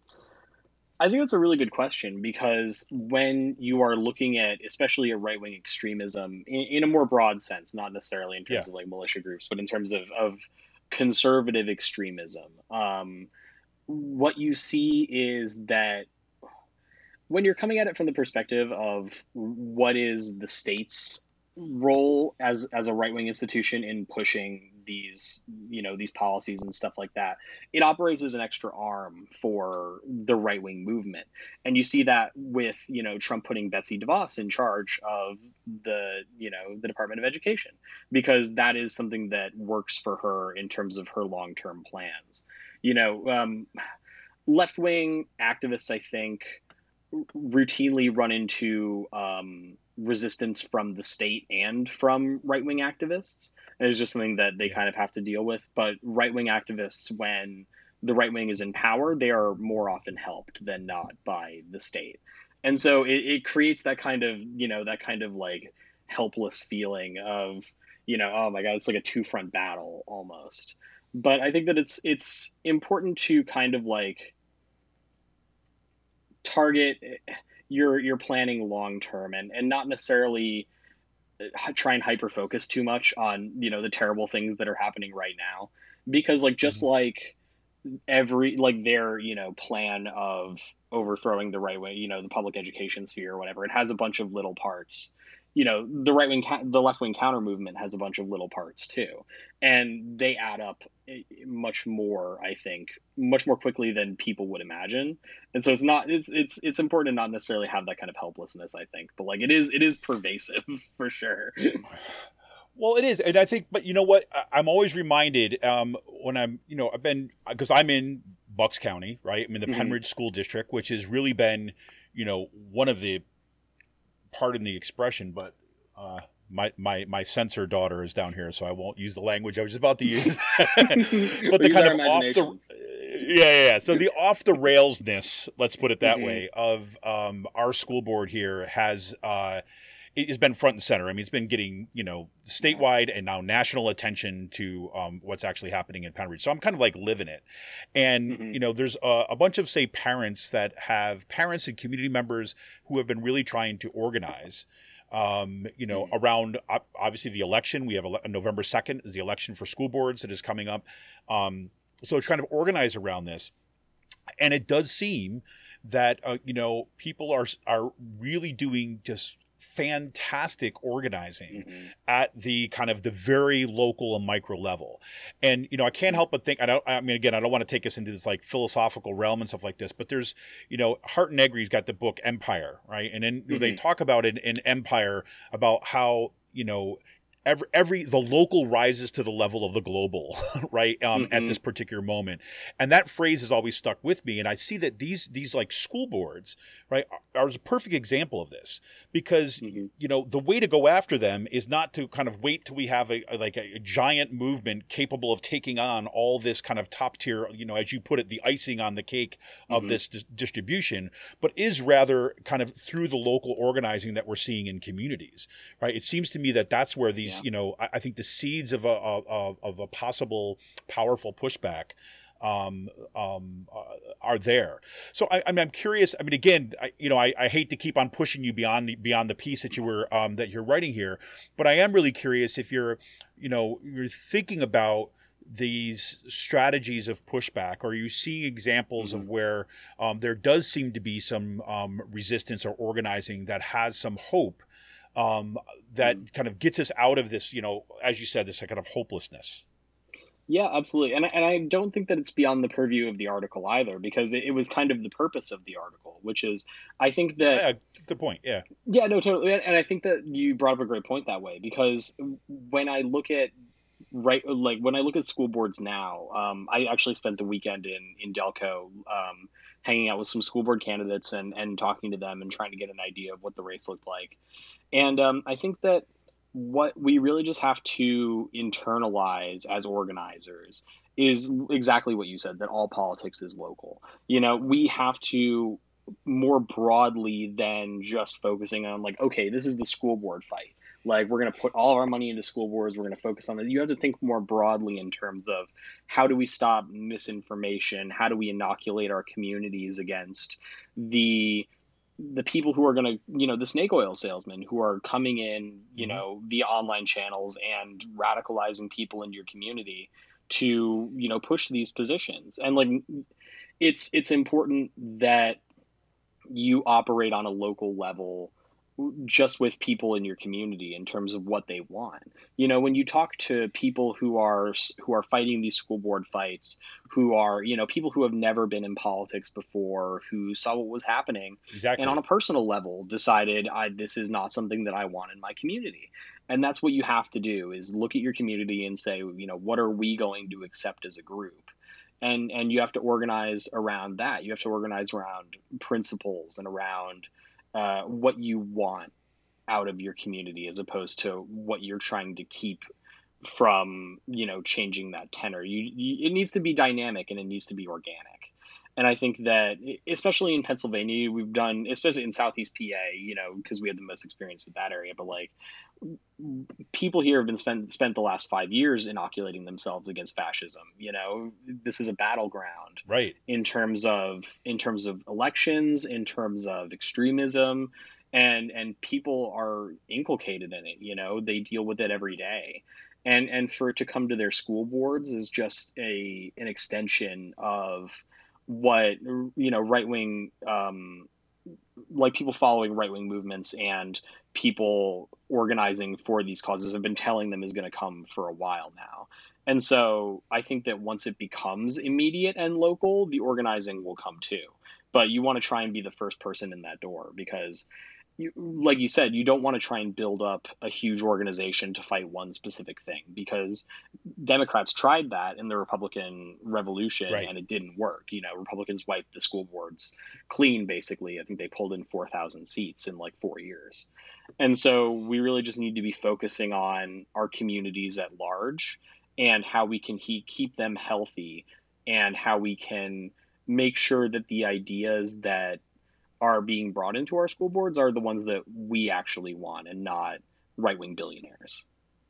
I think that's a really good question because when you are looking at, especially a right wing extremism in, in a more broad sense, not necessarily in terms Yeah. of like militia groups, but in terms of, of conservative extremism, um, what you see is that when you're coming at it from the perspective of what is the state's role as as a right wing institution in pushing these you know these policies and stuff like that, it operates as an extra arm for the right wing movement, and you see that with you know Trump putting Betsy DeVos in charge of the you know the Department of Education because that is something that works for her in terms of her long term plans. You know, um, left wing activists, I think, routinely run into um, resistance from the state and from right wing activists. And it's just something that they Yeah. kind of have to deal with. But right wing activists, when the right wing is in power, they are more often helped than not by the state. And so it, it creates that kind of, you know, that kind of like helpless feeling of, you know, oh my God, it's like a two front battle almost. But I think that it's it's important to kind of like target your your planning long term and and not necessarily try and hyper focus too much on you know the terrible things that are happening right now because like just Mhm. like every like their you know plan of overthrowing the right way you know the public education sphere or whatever, it has a bunch of little parts. You know the right wing the left wing counter movement has a bunch of little parts too, and they add up much more, I think, much more quickly than people would imagine. And so it's not it's it's it's important to not necessarily have that kind of helplessness, I think, but like it is it is pervasive for sure. Well, it is. And I think, but you know what? I- I'm always reminded um, when I'm, you know, I've been, because I'm in Bucks County, right? I'm in the Mhm. Penridge School District, which has really been, you know, one of the, pardon the expression, but uh, my, my, my censor daughter is down here, so I won't use the language I was just about to use. but We'll the use kind our of off the, imaginations. yeah, yeah, yeah. So the off the railsness, let's put it that Mhm. way, of um, our school board here has, uh, it has been front and center. I mean, it's been getting, you know, statewide and now national attention to um, what's actually happening in Penridge. So I'm kind of like living it. And, Mhm. you know, there's a, a bunch of, say, parents that have parents and community members who have been really trying to organize, um, you know, Mhm. around ob- obviously the election. We have ele- November second is the election for school boards that is coming up. Um, so it's kind of organized around this. And it does seem that, uh, you know, people are are really doing just fantastic organizing Mhm. at the kind of the very local and micro level. And, you know, I can't help but think, I don't, I mean, again, I don't want to take us into this like philosophical realm and stuff like this, but there's, you know, Hart Negri's got the book Empire, right? And then they Mhm. talk about it in Empire about how, you know, every, every, the local rises to the level of the global, right? Um, at Mhm. this particular moment. And that phrase has always stuck with me. And I see that these, these like school boards, right, are, are a perfect example of this. Because, Mhm. you know, the way to go after them is not to kind of wait till we have a, a like a, a giant movement capable of taking on all this kind of top tier, you know, as you put it, the icing on the cake of Mhm. this dis- distribution, but is rather kind of through the local organizing that we're seeing in communities, right? It seems to me that that's where these, Yeah. you know, I, I think the seeds of a, of, of a possible powerful pushback um, um, uh, are there. So I, I mean, I'm curious. I mean, again, I, you know, I, I hate to keep on pushing you beyond the, beyond the piece that you were um, that you're writing here, but I am really curious if you're, you know, you're thinking about these strategies of pushback. Are you seeing examples Mm-hmm. of where um, there does seem to be some um, resistance or organizing that has some hope um, that Mm-hmm. kind of gets us out of this, you know, as you said, this kind of hopelessness? Yeah, absolutely. And I- and I don't think that it's beyond the purview of the article either, because it, it was kind of the purpose of the article, which is I think that Yeah, good point. Yeah. yeah, no, totally. And I think that you brought up a great point that way, because when I look at right, like when I look at school boards now, um, I actually spent the weekend in in Delco, um, hanging out with some school board candidates and and talking to them and trying to get an idea of what the race looked like. And um, I think that what we really just have to internalize as organizers is exactly what you said, that all politics is local. You know, we have to more broadly than just focusing on, like, okay, this is the school board fight. Like, we're going to put all of our money into school boards. We're going to focus on it. You have to think more broadly in terms of how do we stop misinformation? How do we inoculate our communities against the the people who are going to, you know, the snake oil salesmen who are coming in, you Mhm. know, via online channels and radicalizing people in your community to, you know, push these positions. And like, it's it's important that you operate on a local level just with people in your community in terms of what they want. You know, when you talk to people who are who are fighting these school board fights, who are, you know, people who have never been in politics before, who saw what was happening and on Exactly. a personal level decided, I this is not something that I want in my community. And that's what you have to do, is look at your community and say, you know, what are we going to accept as a group? And and you have to organize around that. You have to organize around principles and around uh, what you want out of your community, as opposed to what you're trying to keep from, you know, changing that tenor. You, you it needs to be dynamic and it needs to be organic. And I think that, especially in Pennsylvania, we've done, especially in Southeast P A, you know, because we had the most experience with that area. But like, people here have been spent spent the last five years inoculating themselves against fascism. You know, this is a battleground Right. in terms of in terms of elections, in terms of extremism, and and people are inculcated in it. You know, they deal with it every day, and and for it to come to their school boards is just a an extension of what, you know, right wing, um, like people following right wing movements and people organizing for these causes have been telling them is going to come for a while now. And so I think that once it becomes immediate and local, the organizing will come too. But you want to try and be the first person in that door, because you, like you said, you don't want to try and build up a huge organization to fight one specific thing, because Democrats tried that in the Republican Revolution Right. and it didn't work. You know, Republicans wiped the school boards clean, basically. I think they pulled in four thousand seats in like four years. And so we really just need to be focusing on our communities at large and how we can he- keep them healthy, and how we can make sure that the ideas that are being brought into our school boards are the ones that we actually want, and not right-wing billionaires.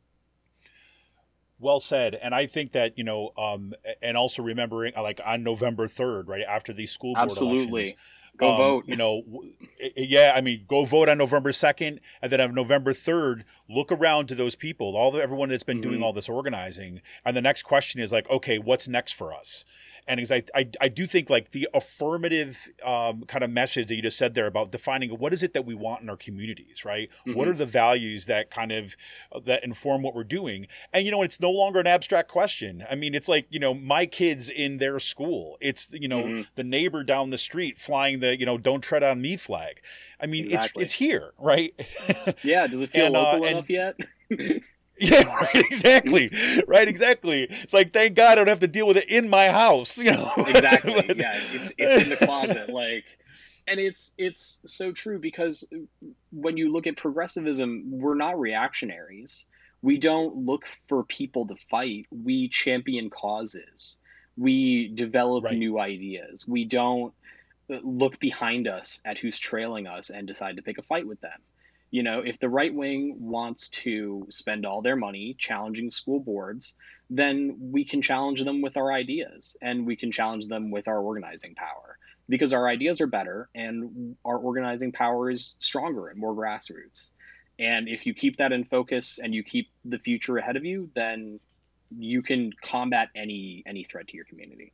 Well said. And I think that, you know, um, and also remembering, uh, like on November third, right after these school board Absolutely. elections, Go um, vote. You know, w- yeah, I mean, go vote on November second, and then on November third, look around to those people, all the everyone that's been doing Mhm. all this organizing, and the next question is like, okay, what's next for us? And because I, I, I do think like the affirmative um, kind of message that you just said there about defining what is it that we want in our communities, right? What Mhm. are the values that kind of uh, that inform what we're doing? And you know, it's no longer an abstract question. I mean, it's like, you know, my kids in their school. It's, you know, Mhm. the neighbor down the street flying the, you know, "Don't tread on me" flag. I mean, Exactly. it's it's here, right? Yeah, does it feel And, uh, local and- enough yet? Yeah, right, exactly. Right, exactly. It's like, thank God I don't have to deal with it in my house, you know. Exactly. But- Yeah, it's it's in the closet, like, and it's it's so true, because when you look at progressivism, we're not reactionaries. We don't look for people to fight. We champion causes. We develop Right. new ideas. We don't look behind us at who's trailing us and decide to pick a fight with them. You know, if the right wing wants to spend all their money challenging school boards, then we can challenge them with our ideas and we can challenge them with our organizing power because our ideas are better and our organizing power is stronger and more grassroots. And if you keep that in focus and you keep the future ahead of you, then you can combat any any threat to your community.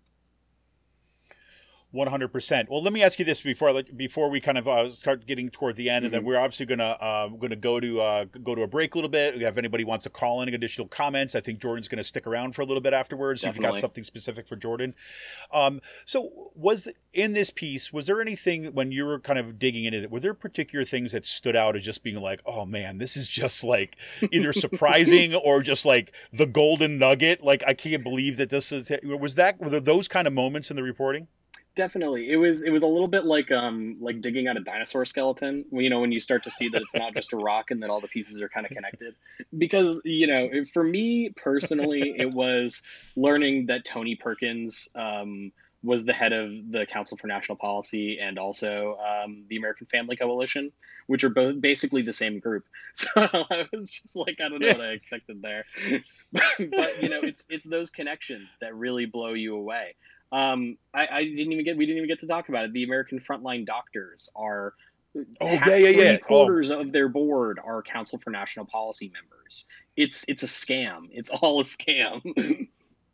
one hundred percent. Well, let me ask you this before I let, before we kind of uh, start getting toward the end, mm-hmm. and then we're obviously gonna uh, gonna go to uh, go to a break a little bit. If anybody wants to call in additional comments, I think Jordan's going to stick around for a little bit afterwards. Definitely. If you've got something specific for Jordan. Um, so, was in this piece, was there anything when you were kind of digging into it? Were there particular things that stood out as just being like, oh man, this is just like either surprising or just like the golden nugget? Like I can't believe that this is. Was that were there those kind of moments in the reporting? Definitely. It was it was a little bit like um like digging out a dinosaur skeleton, you know, when you start to see that it's not just a rock and that all the pieces are kind of connected. Because, you know, for me personally, it was learning that Tony Perkins um, was the head of the Council for National Policy and also um, the American Family Coalition, which are both basically the same group. So I was just like, I don't know what I expected there. But, you know, it's it's those connections that really blow you away. Um, I, I didn't even get, we didn't even get to talk about it. The American Frontline Doctors are, oh yeah, yeah, yeah. Three quarters oh. of their board are Council for National Policy members. It's, it's a scam. It's all a scam.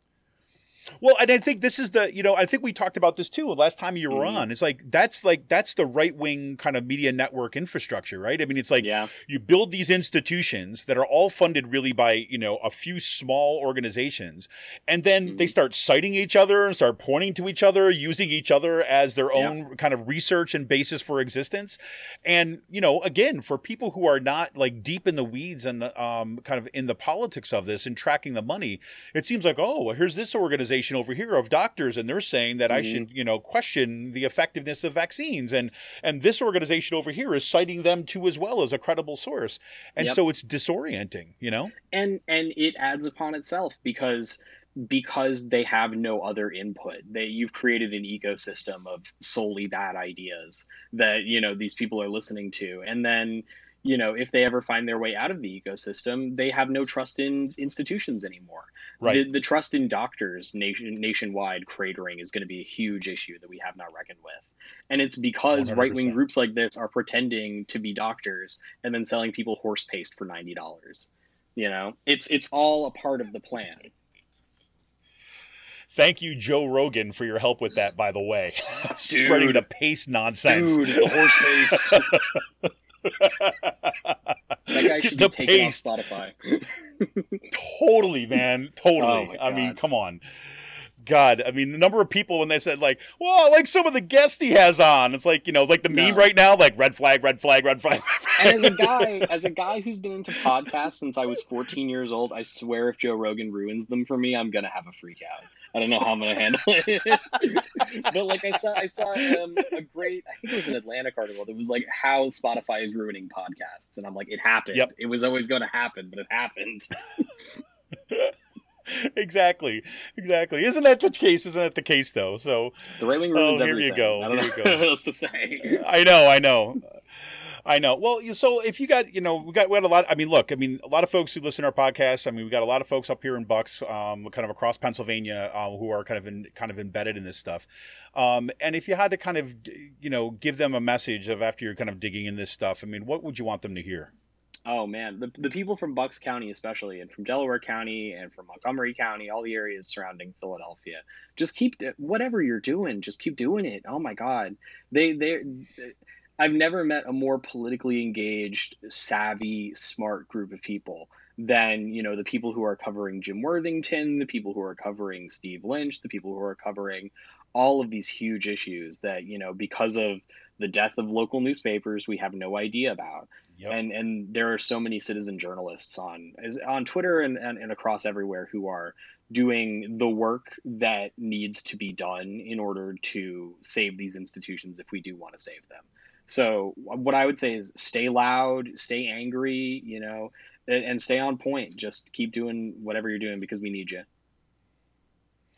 Well, and I think this is the, you know, I think we talked about this too last time you were mm-hmm. on. It's like, that's like, that's the right wing kind of media network infrastructure, right? I mean, it's like yeah. you build these institutions that are all funded really by, you know, a few small organizations. And then mm-hmm. they start citing each other and start pointing to each other, using each other as their own yeah. kind of research and basis for existence. And, you know, again, for people who are not like deep in the weeds and the um, kind of in the politics of this and tracking the money, it seems like, oh, well, here's this organization over here of doctors and they're saying that mm-hmm. I should, you know, question the effectiveness of vaccines, and and this organization over here is citing them too as well as a credible source, and yep. so it's disorienting, you know, and and it adds upon itself because because they have no other input. They you've created an ecosystem of solely bad ideas that, you know, these people are listening to, and then, you know, if they ever find their way out of the ecosystem, they have no trust in institutions anymore. Right. The, the trust in doctors nation, nationwide cratering is going to be a huge issue that we have not reckoned with. And it's because right-wing groups like this are pretending to be doctors and then selling people horse paste for ninety dollars. You know, it's it's all a part of the plan. Thank you, Joe Rogan, for your help with that, by the way. Spreading the paste nonsense. Dude, the horse paste. That guy should be taken paste. off Spotify. Totally, man. Totally. Oh I mean, come on. God, I mean, the number of people when they said, like, well, I like some of the guests he has on. It's like, you know, like the no. meme right now, like red flag, red flag, red flag. And as a guy, as a guy who's been into podcasts since I was fourteen years old, I swear if Joe Rogan ruins them for me, I'm going to have a freak out. I don't know how I'm going to handle it. But like I saw, I saw um, a great, I think it was an Atlantic article that was like how Spotify is ruining podcasts. And I'm like, it happened. Yep. It was always going to happen, but it happened. Exactly. Exactly. Isn't that the case? Isn't that the case though? So the right wing ruins oh, here everything. you go. I don't here know you go. what else to say. I know. I know. I know. Well, so if you got, you know, we got, we had a lot, I mean, look, I mean, a lot of folks who listen to our podcast, I mean, we got a lot of folks up here in Bucks, um, kind of across Pennsylvania, uh, who are kind of in, kind of embedded in this stuff. Um, and if you had to kind of, you know, give them a message of after you're kind of digging in this stuff, I mean, what would you want them to hear? Oh man, the the people from Bucks County especially, and from Delaware County, and from Montgomery County, all the areas surrounding Philadelphia, just keep whatever you're doing, just keep doing it. Oh my God, they they. I've never met a more politically engaged, savvy, smart group of people than, you know, the people who are covering Jim Worthington, the people who are covering Steve Lynch, the people who are covering all of these huge issues that, you know, because of the death of local newspapers, we have no idea about. Yep. And and there are so many citizen journalists on on Twitter and, and, and across everywhere who are doing the work that needs to be done in order to save these institutions if we do want to save them. So what I would say is stay loud, stay angry, you know, and stay on point. Just keep doing whatever you're doing because we need you.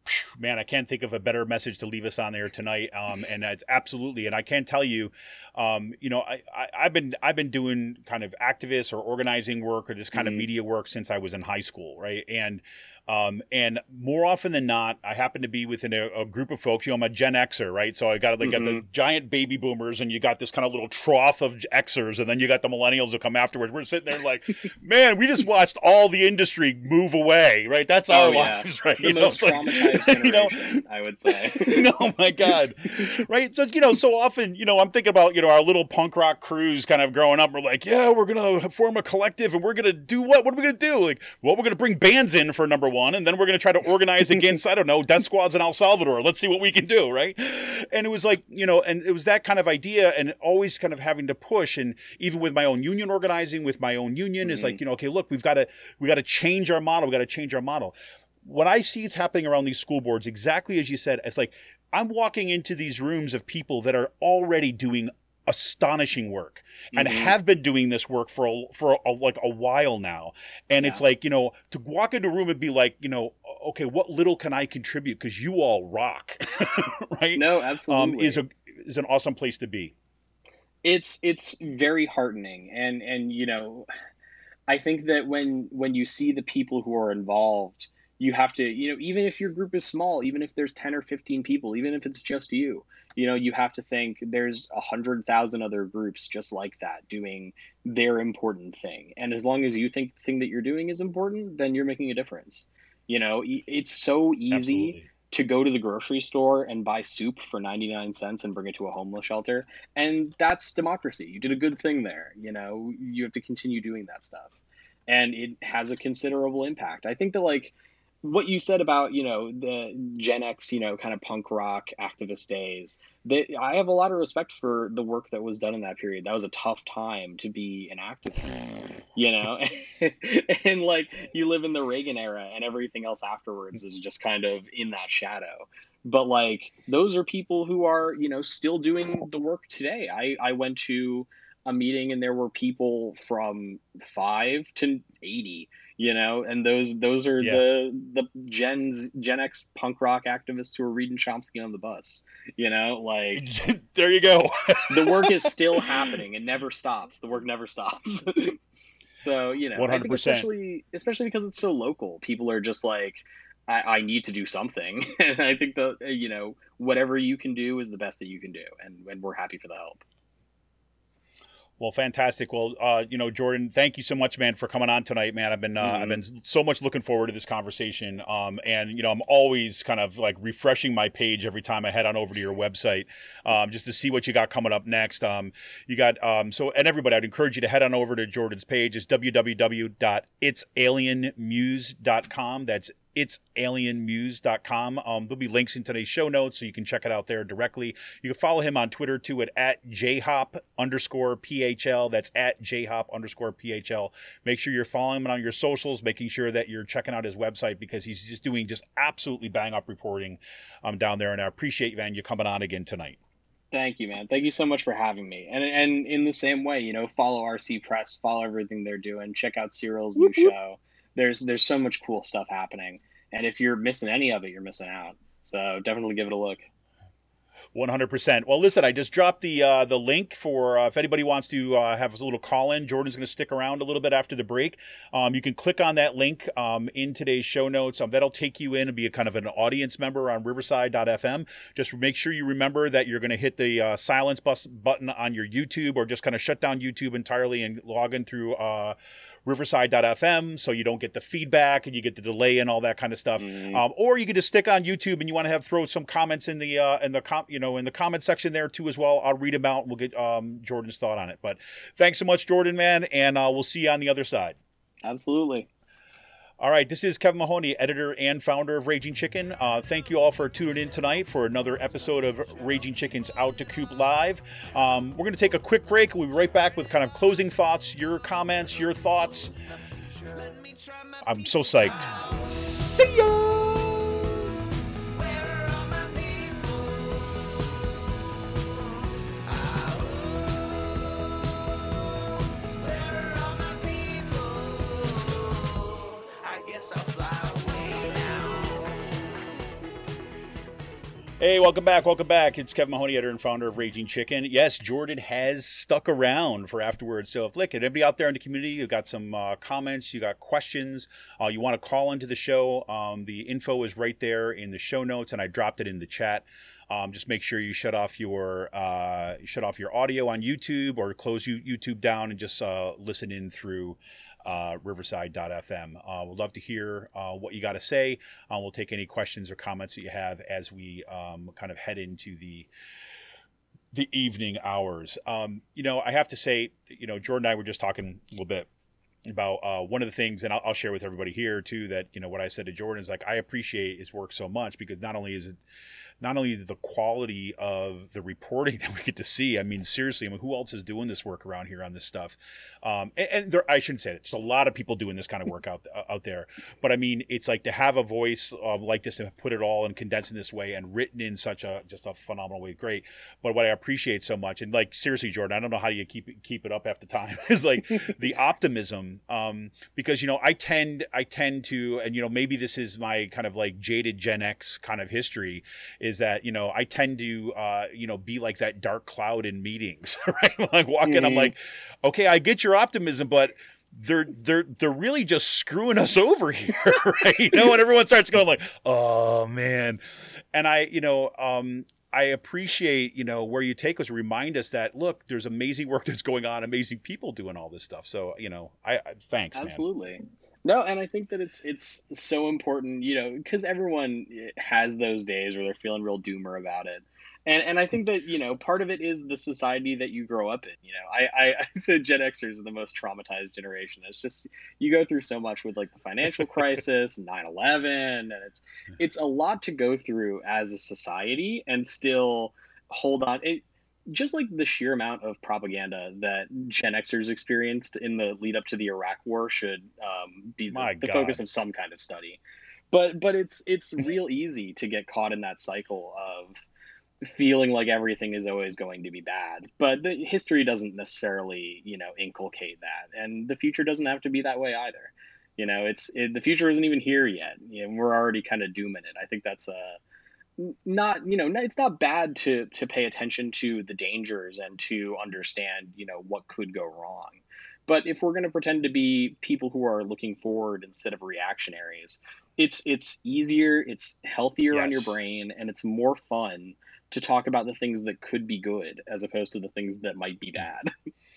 man, I can't think of a better message to leave us on there tonight. Um, and it's absolutely, and I can tell you, um, you know, I, I, I've been I've been doing kind of activist or organizing work or this kind mm-hmm. of media work since I was in high school, right? And Um, and more often than not, I happen to be within a, a group of folks. You know, I'm a Gen Xer, right? So I got like mm-hmm. got the giant baby boomers, and you got this kind of little trough of Xers, and then you got the millennials that come afterwards. We're sitting there like, man, we just watched all the industry move away, right? That's our oh, yeah. lives, right? The you most know, traumatized like, generation, you know, I would say. Oh my God, right? So you know, so often, you know, I'm thinking about you know our little punk rock crews, kind of growing up. We're like, yeah, we're gonna form a collective, and we're gonna do what? What are we gonna do? Like, well, we're gonna bring bands in for number one, and then we're gonna try to organize against, I don't know, death squads in El Salvador. Let's see what we can do, right? And it was like, you know, and it was that kind of idea, and always kind of having to push. And even with my own union organizing, with my own union, mm-hmm. is like, you know, okay, look, we've got to we got to change our model. We got to change our model. What I see is happening around these school boards, exactly as you said, it's like I'm walking into these rooms of people that are already doing astonishing work and mm-hmm. have been doing this work for a, for a, like a while now. And yeah. it's like, you know, to walk into a room and be like, you know, okay, what little can I contribute? Because you all rock, right? No, absolutely. Um, is a is an awesome place to be. It's it's very heartening, and and you know, I think that when when you see the people who are involved, you have to, you know, even if your group is small, even if there's ten or fifteen people, even if it's just you, you know, you have to think there's a hundred thousand other groups just like that doing their important thing. And as long as you think the thing that you're doing is important, then you're making a difference. You know, it's so easy Absolutely. to go to the grocery store and buy soup for ninety-nine cents and bring it to a homeless shelter. And that's democracy. You did a good thing there. You know, you have to continue doing that stuff. And it has a considerable impact. I think that, like, what you said about, you know, the Gen X, you know, kind of punk rock activist days, that I have a lot of respect for the work that was done in that period. That was a tough time to be an activist, you know, and like you live in the Reagan era and everything else afterwards is just kind of in that shadow. But like, those are people who are, you know, still doing the work today. I, I went to a meeting and there were people from five to eighty, you know, and those those are yeah. the the Gen's Gen X punk rock activists who are reading Chomsky on the bus, you know, like there you go. The work is still happening. It never stops. The work never stops. So, you know, one hundred percent. I think especially especially because it's so local, people are just like, I, I need to do something. And I think that, you know, whatever you can do is the best that you can do, and, and we're happy for the help. Well, fantastic. Well, uh, you know, Jordan, thank you so much, man, for coming on tonight, man. I've been, uh, mm-hmm. I've been so much looking forward to this conversation. Um, and you know, I'm always kind of like refreshing my page every time I head on over to your website, um, just to see what you got coming up next. Um, you got, um, so, and everybody, I'd encourage you to head on over to Jordan's page. It's w w w dot its alien muse dot com. That's it's alien muse dot com. Um, there'll be links in today's show notes, so you can check it out there directly. You can follow him on Twitter too at, at jhop underscore phl. That's at jhop underscore phl. Make sure you're following him on your socials, making sure that you're checking out his website, because he's just doing just absolutely bang up reporting um, down there. And I appreciate, man, you coming on again tonight. Thank you, man. Thank you so much for having me. And and in the same way, you know, follow R C Press, follow everything they're doing. Check out Cyril's new show. There's there's so much cool stuff happening. And if you're missing any of it, you're missing out. So definitely give it a look. one hundred percent. Well, listen, I just dropped the uh, the link for uh, if anybody wants to uh, have a little call-in. Jordan's going to stick around a little bit after the break. Um, you can click on that link um, in today's show notes. Um, that'll take you in and be a kind of an audience member on riverside dot f m. Just make sure you remember that you're going to hit the uh, silence bus button on your YouTube, or just kind of shut down YouTube entirely and log in through uh, riverside dot f m, so you don't get the feedback and you get the delay and all that kind of stuff. Mm-hmm. Um, or you can just stick on YouTube and you want to have throw some comments in the uh, in the com- you know in the comment section there too as well. I'll read them out and we'll get um, Jordan's thought on it. But thanks so much, Jordan, man, and uh, we'll see you on the other side. Absolutely. All right, this is Kevin Mahoney, editor and founder of Raging Chicken. Uh, thank you all for tuning in tonight for another episode of Raging Chicken's Out to Coop Live. Um, we're going to take a quick break. We'll be right back with kind of closing thoughts, your comments, your thoughts. I'm so psyched. See ya! Hey, welcome back. Welcome back. It's Kevin Mahoney, editor and founder of Raging Chicken. Yes, Jordan has stuck around for afterwards. So if, look, anybody out there in the community, you've got some uh, comments, you got questions, uh, you want to call into the show, um, the info is right there in the show notes, and I dropped it in the chat. Um, just make sure you shut off your uh, shut off your audio on YouTube or close you, YouTube down and just uh, listen in through Uh, riverside dot f m. Uh, we'd love to hear uh, what you got to say. Uh, we'll take any questions or comments that you have as we um, kind of head into the the evening hours. Um, you know, I have to say, you know, Jordan and I were just talking a little bit about uh, one of the things, and I'll, I'll share with everybody here too, that, you know, what I said to Jordan is like, I appreciate his work so much because not only is it not only the quality of the reporting that we get to see, I mean, seriously, I mean, who else is doing this work around here on this stuff? Um, and and there, I shouldn't say that. There's a lot of people doing this kind of work out out there. But I mean, it's like to have a voice uh, like this and put it all and condense in this way and written in such a just a phenomenal way, great. But what I appreciate so much, and like seriously, Jordan, I don't know how you keep it, keep it up half the time, is like the optimism. Um, because you know, I tend I tend to, and you know, maybe this is my kind of like jaded Gen X kind of history. Is that, you know, I tend to, uh, you know, be like that dark cloud in meetings, right? Like walk in, mm-hmm. I'm like, okay, I get your optimism, but they're, they're, they're really just screwing us over here, right? You know, and everyone starts going like, oh man. And I, you know, um, I appreciate, you know, where you take us, remind us that, look, there's amazing work that's going on, amazing people doing all this stuff. So, you know, I, I thanks, Absolutely. man. No, and I think that it's it's so important, you know, because everyone has those days where they're feeling real doomer about it. And and I think that, you know, part of it is the society that you grow up in. You know, I, I, I said Gen Xers are the most traumatized generation. It's just, you go through so much with like the financial crisis, nine eleven, and it's it's a lot to go through as a society and still hold on. It, just like the sheer amount of propaganda that Gen Xers experienced in the lead up to the Iraq War should um, be the, the focus of some kind of study. But but it's it's real easy to get caught in that cycle of feeling like everything is always going to be bad. But the history doesn't necessarily, you know, inculcate that, and the future doesn't have to be that way either. You know, it's it, the future isn't even here yet. You know, we're already kind of dooming it. I think that's a not, you know, it's not bad to to pay attention to the dangers and to understand, you know, what could go wrong. But if we're going to pretend to be people who are looking forward instead of reactionaries, it's it's easier, it's healthier yes. on your brain, and it's more fun to talk about the things that could be good as opposed to the things that might be bad.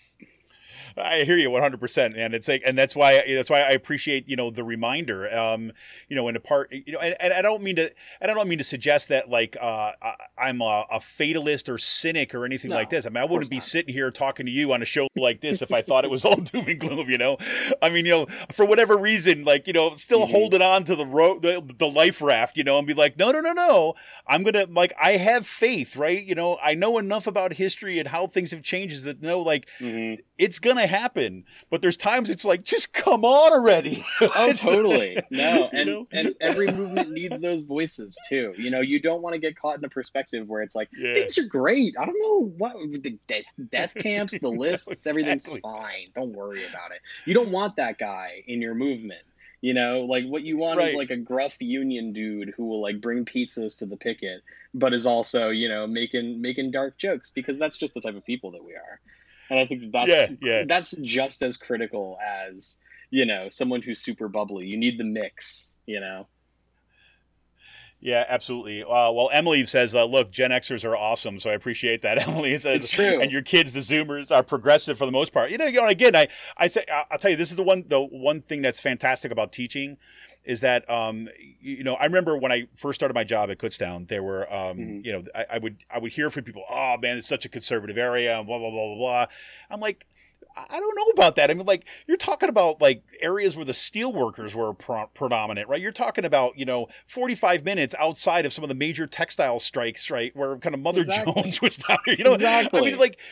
I hear you one hundred percent, man. It's like, and that's why, that's why I appreciate, you know, the reminder, um, you know, in a part, you know, and, and I don't mean to, and I don't mean to suggest that like, uh, I'm a, a fatalist or cynic or anything no, like this. I mean, I wouldn't be not. sitting here talking to you on a show like this if I thought it was all doom and gloom, you know? I mean, you know, for whatever reason, like, you know, still mm-hmm. holding on to the road, the, the life raft, you know, and be like, no, no, no, no. I'm going to, like, I have faith, right? You know, I know enough about history and how things have changed is that, no, like, mm-hmm. it's going to happen, but there's times it's like, just come on already. Oh, totally. No, and, you know? And every movement needs those voices too. You know, you don't want to get caught in a perspective where it's like, yeah. things are great. I don't know what the death, death camps, the lists, exactly. everything's fine. Don't worry about it. You don't want that guy in your movement. You know, like what you want right. is like a gruff union dude who will like bring pizzas to the picket, but is also, you know, making making dark jokes, because that's just the type of people that we are. And I think that's yeah, yeah. that's just as critical as, you know, someone who's super bubbly. You need the mix, you know. Yeah, absolutely. Uh, well, Emily says, uh, look, Gen Xers are awesome, so I appreciate that. Emily says, it's true. And your kids, the Zoomers, are progressive for the most part. You know, you know again, I, I say, I'll tell you, this is the one, the one thing that's fantastic about teaching is that, um, you know, I remember when I first started my job at Kutztown, there were, um, mm-hmm. you know, I, I would, I would hear from people, oh man, it's such a conservative area, and blah, blah, blah, blah, blah. I'm like, I don't know about that. I mean, like, you're talking about like areas where the steel workers were pro- predominant, right? You're talking about, you know, forty-five minutes outside of some of the major textile strikes, right? Where kind of Mother exactly. Jones was down here, you know? Exactly. I mean, like,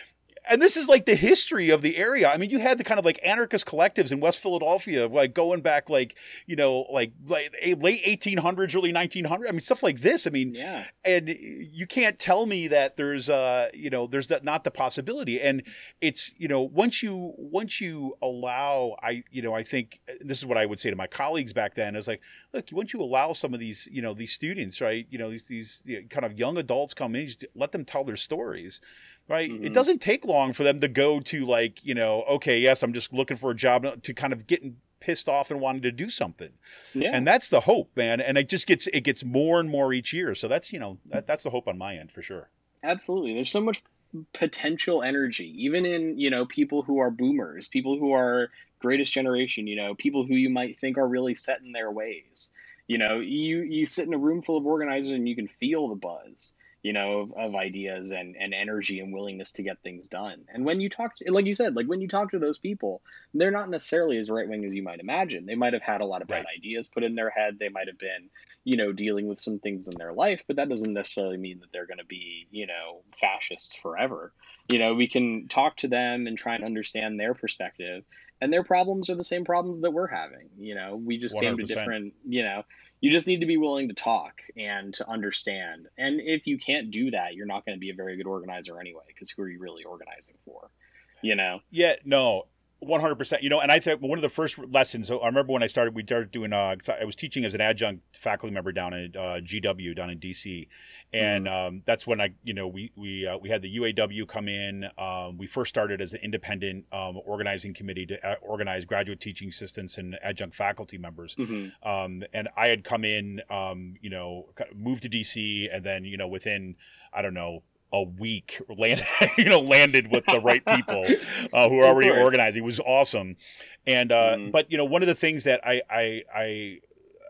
and this is like the history of the area. I mean, you had the kind of like anarchist collectives in West Philadelphia, like going back like, you know, like, like late eighteen hundreds, early nineteen hundreds. I mean, stuff like this. I mean, yeah. And you can't tell me that there's, uh, you know, there's that, not the possibility. And it's, you know, once you, once you allow, I, you know, I think this is what I would say to my colleagues back then is like, look, once you allow some of these, you know, these students, right, you know, these, these you know, kind of young adults come in, just let them tell their stories. Right. Mm-hmm. It doesn't take long for them to go to like, you know, okay, yes, I'm just looking for a job to kind of getting pissed off and wanting to do something. Yeah. And that's the hope, man. And it just gets, it gets more and more each year. So that's, you know, that, that's the hope on my end for sure. Absolutely. There's so much potential energy, even in, you know, people who are boomers, people who are greatest generation, you know, people who you might think are really set in their ways. You know, you, you sit in a room full of organizers and you can feel the buzz, you know, of, of ideas and, and energy and willingness to get things done. And when you talk, to, like you said, like when you talk to those people, they're not necessarily as right-wing as you might imagine. They might have had a lot of bad right. ideas put in their head. They might have been, you know, dealing with some things in their life, but that doesn't necessarily mean that they're going to be, you know, fascists forever. You know, we can talk to them and try and understand their perspective, and their problems are the same problems that we're having. You know, we just one hundred percent came to different, you know, you just need to be willing to talk and to understand. And if you can't do that, you're not going to be a very good organizer anyway, because who are you really organizing for? You know? Yeah, no, one hundred percent. You know, and I think one of the first lessons, so I remember when I started, we started doing, uh, I was teaching as an adjunct faculty member down at uh, G W, down in D C. And mm-hmm. um, that's when I, you know, we we uh, we had the U A W come in. Um, we first started as an independent um, organizing committee to uh, organize graduate teaching assistants and adjunct faculty members. Mm-hmm. Um, and I had come in, um, you know, moved to D C, and then, you know, within, I don't know, a week land, you know, landed with the right people uh, who were already organizing. It was awesome. And, uh, mm-hmm. but, you know, one of the things that I, I, I,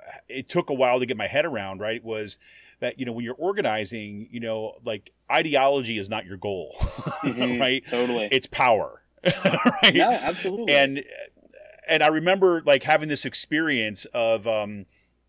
it took a while to get my head around, right, was that, you know, when you're organizing, you know, like ideology is not your goal, mm-hmm. right? Totally. It's power, right? Yeah, absolutely. And, and I remember like having this experience of, um,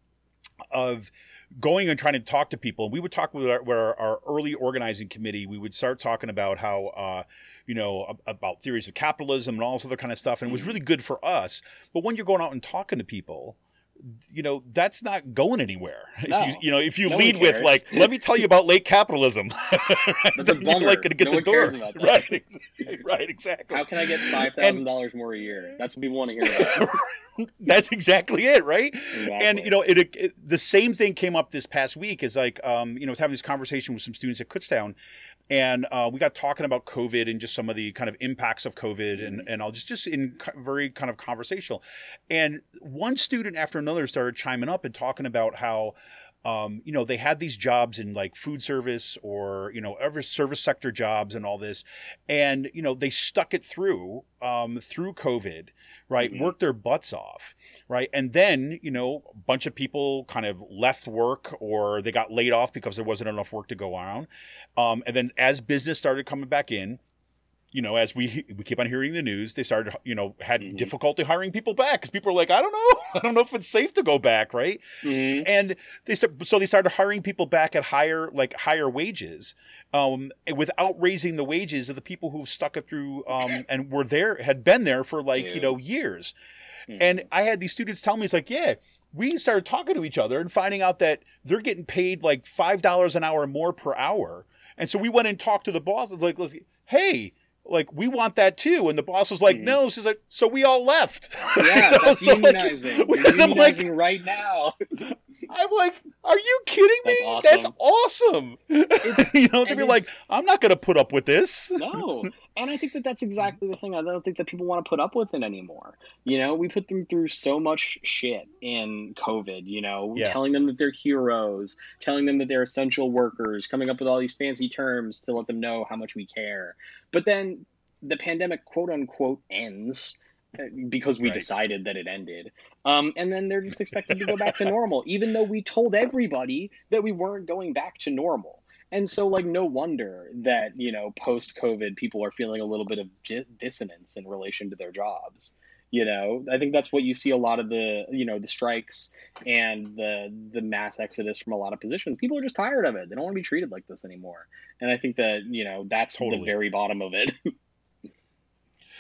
of, going and trying to talk to people. And we would talk with our, with our, our early organizing committee. We would start talking about how, uh, you know, about theories of capitalism and all this other kind of stuff. And it was really good for us. But when you're going out and talking to people, you know, that's not going anywhere. No. If you, you know, if you No lead with like, let me tell you about late capitalism. That's a bummer. Like going to get no the one door. cares about that. Right. Right. Exactly. How can I get five thousand dollars more a year? That's what people want to hear about. That's exactly it, right? Exactly. And you know, it, it the same thing came up this past week. Is like, um, you know, I was having this conversation with some students at Kutztown, and uh, we got talking about COVID and just some of the kind of impacts of COVID, and and I'll just just in very kind of conversational. And one student after another started chiming up and talking about how, um, you know, they had these jobs in like food service or, you know, every service sector jobs and all this. And, you know, they stuck it through, um, through COVID, right? Mm-hmm. Worked their butts off, right? And then, you know, a bunch of people kind of left work or they got laid off because there wasn't enough work to go around. Um, and then as business started coming back in, you know, as we we keep on hearing the news, they started, you know, had mm-hmm. difficulty hiring people back because people are like, I don't know, I don't know if it's safe to go back, right? Mm-hmm. And they start, so they started hiring people back at higher, like higher wages, um, without raising the wages of the people who've stuck it through, um, and were there, had been there for like Dude. you know years. Mm-hmm. And I had these students tell me, it's like, yeah, we started talking to each other and finding out that they're getting paid like five dollars an hour more per hour, and so we went and talked to the boss. It's like, hey. Like, we want that too. And the boss was like, mm. no. She's like, so we all left. Yeah, you know? That's so unionizing. Like, You're unionizing like, right now. I'm like, are you kidding me? That's awesome. That's awesome. It's, you know, to be like, I'm not going to put up with this. No. And I think that that's exactly the thing. I don't think that people want to put up with it anymore. You know, we put them through so much shit in COVID, you know, yeah. telling them that they're heroes, telling them that they're essential workers, coming up with all these fancy terms to let them know how much we care. But then the pandemic, quote unquote, ends because we right. decided that it ended. Um, and then they're just expected to go back to normal, even though we told everybody that we weren't going back to normal. And so, like, no wonder that, you know, post-COVID, people are feeling a little bit of di- dissonance in relation to their jobs. You know, I think that's what you see a lot of the, you know, the strikes and the the mass exodus from a lot of positions. People are just tired of it. They don't want to be treated like this anymore. And I think that, you know, that's totally. the very bottom of it.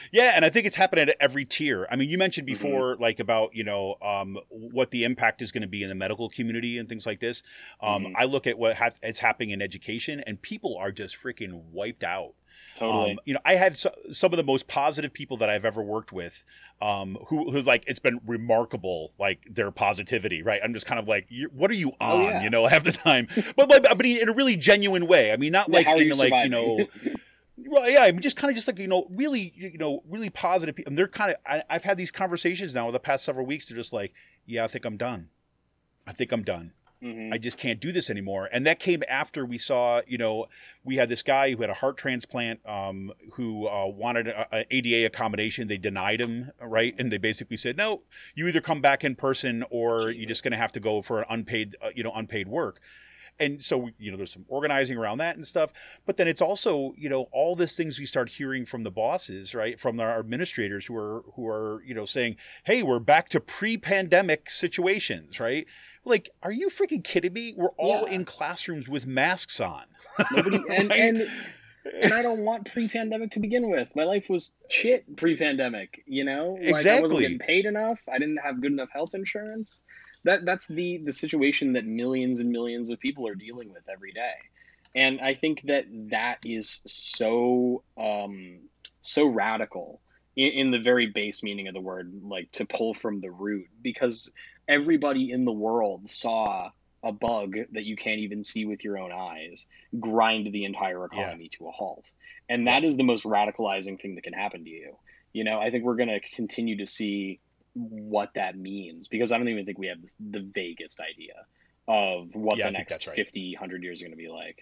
Yeah, and I think it's happening at every tier. I mean, you mentioned before, Mm-hmm. like about you know um, what the impact is going to be in the medical community and things like this. Um, Mm-hmm. I look at what ha- it's happening in education, and people are just freaking wiped out. Totally. Um, you know, I have so, some of the most positive people that I've ever worked with, um, who who like it's been remarkable, like their positivity. Right? I'm just kind of like, you what are you on? Oh, yeah. You know, half the time, but but but in a really genuine way. I mean, not Yeah, like how are in you like you surviving? know. Well, yeah, I mean, just kind of just like, you know, really, you know, really positive people. And they're kind of, I, I've had these conversations now over the past several weeks. They're just like, yeah, I think I'm done. I think I'm done. Mhm. I just can't do this anymore. And that came after we saw, you know, we had this guy who had a heart transplant, um, who uh, wanted an A D A accommodation. They denied him, right? And they basically said, no, you either come back in person or you're just going to have to go for an unpaid, uh, you know, unpaid work. And so, you know, there's some organizing around that and stuff. But then it's also, you know, all these things we start hearing from the bosses, right? From our administrators who are, who are, you know, saying, hey, we're back to pre-pandemic situations, right? Like, are you freaking kidding me? We're all Yeah. in classrooms with masks on. Nobody, and, Right? and and I don't want pre-pandemic to begin with. My life was shit pre-pandemic, you know? Like I wasn't Exactly. getting paid enough. I didn't have good enough health insurance. That that's the the situation that millions and millions of people are dealing with every day. And I think that that is so um so radical in, in the very base meaning of the word, like to pull from the root, because everybody in the world saw a bug that you can't even see with your own eyes grind the entire economy to a halt. And that is the most radicalizing thing that can happen to you. You know, I think we're going to continue to see what that means, because I don't even think we have this, the vaguest idea of what Yeah, I the think next that's right. fifty, one hundred years are going to be like.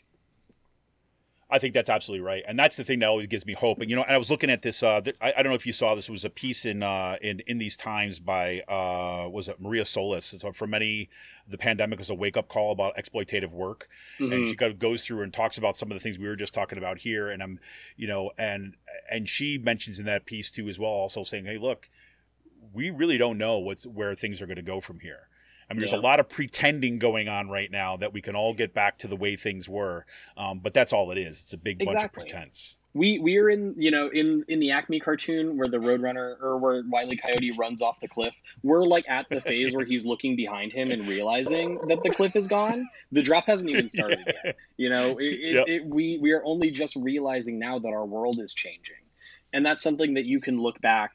I think that's absolutely right, and that's the thing that always gives me hope. And you know, and I was looking at this. Uh, th- I, I don't know if you saw this. It was a piece in uh, in in these times by uh, was it Maria Solis? So for many, the pandemic was a wake up call about exploitative work, and Mhm. she kind of goes through and talks about some of the things we were just talking about here. And I'm, you know, and and she mentions in that piece too as well, also saying, hey, look, we really don't know what's where things are going to go from here. I mean, there's Yeah. a lot of pretending going on right now that we can all get back to the way things were, um, but that's all it is. It's a big bunch of Exactly. pretense. We we are in, you know, in in the Acme cartoon where the Roadrunner, or where Wile E. Coyote runs off the cliff. We're like at the phase where he's looking behind him and realizing that the cliff is gone. The drop hasn't even started yet. You know, it, it, Yep. it, we we are only just realizing now that our world is changing, and that's something that you can look back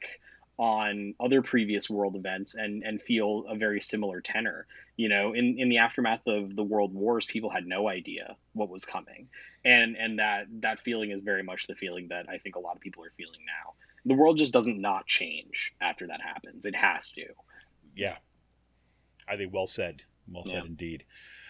on other previous world events and and feel a very similar tenor. You know, in in the aftermath of the world wars, people had no idea what was coming, and and that that feeling is very much the feeling that I think a lot of people are feeling now. The world just doesn't not change after that happens. It has to. Yeah, I think well said. Well said Yeah. indeed.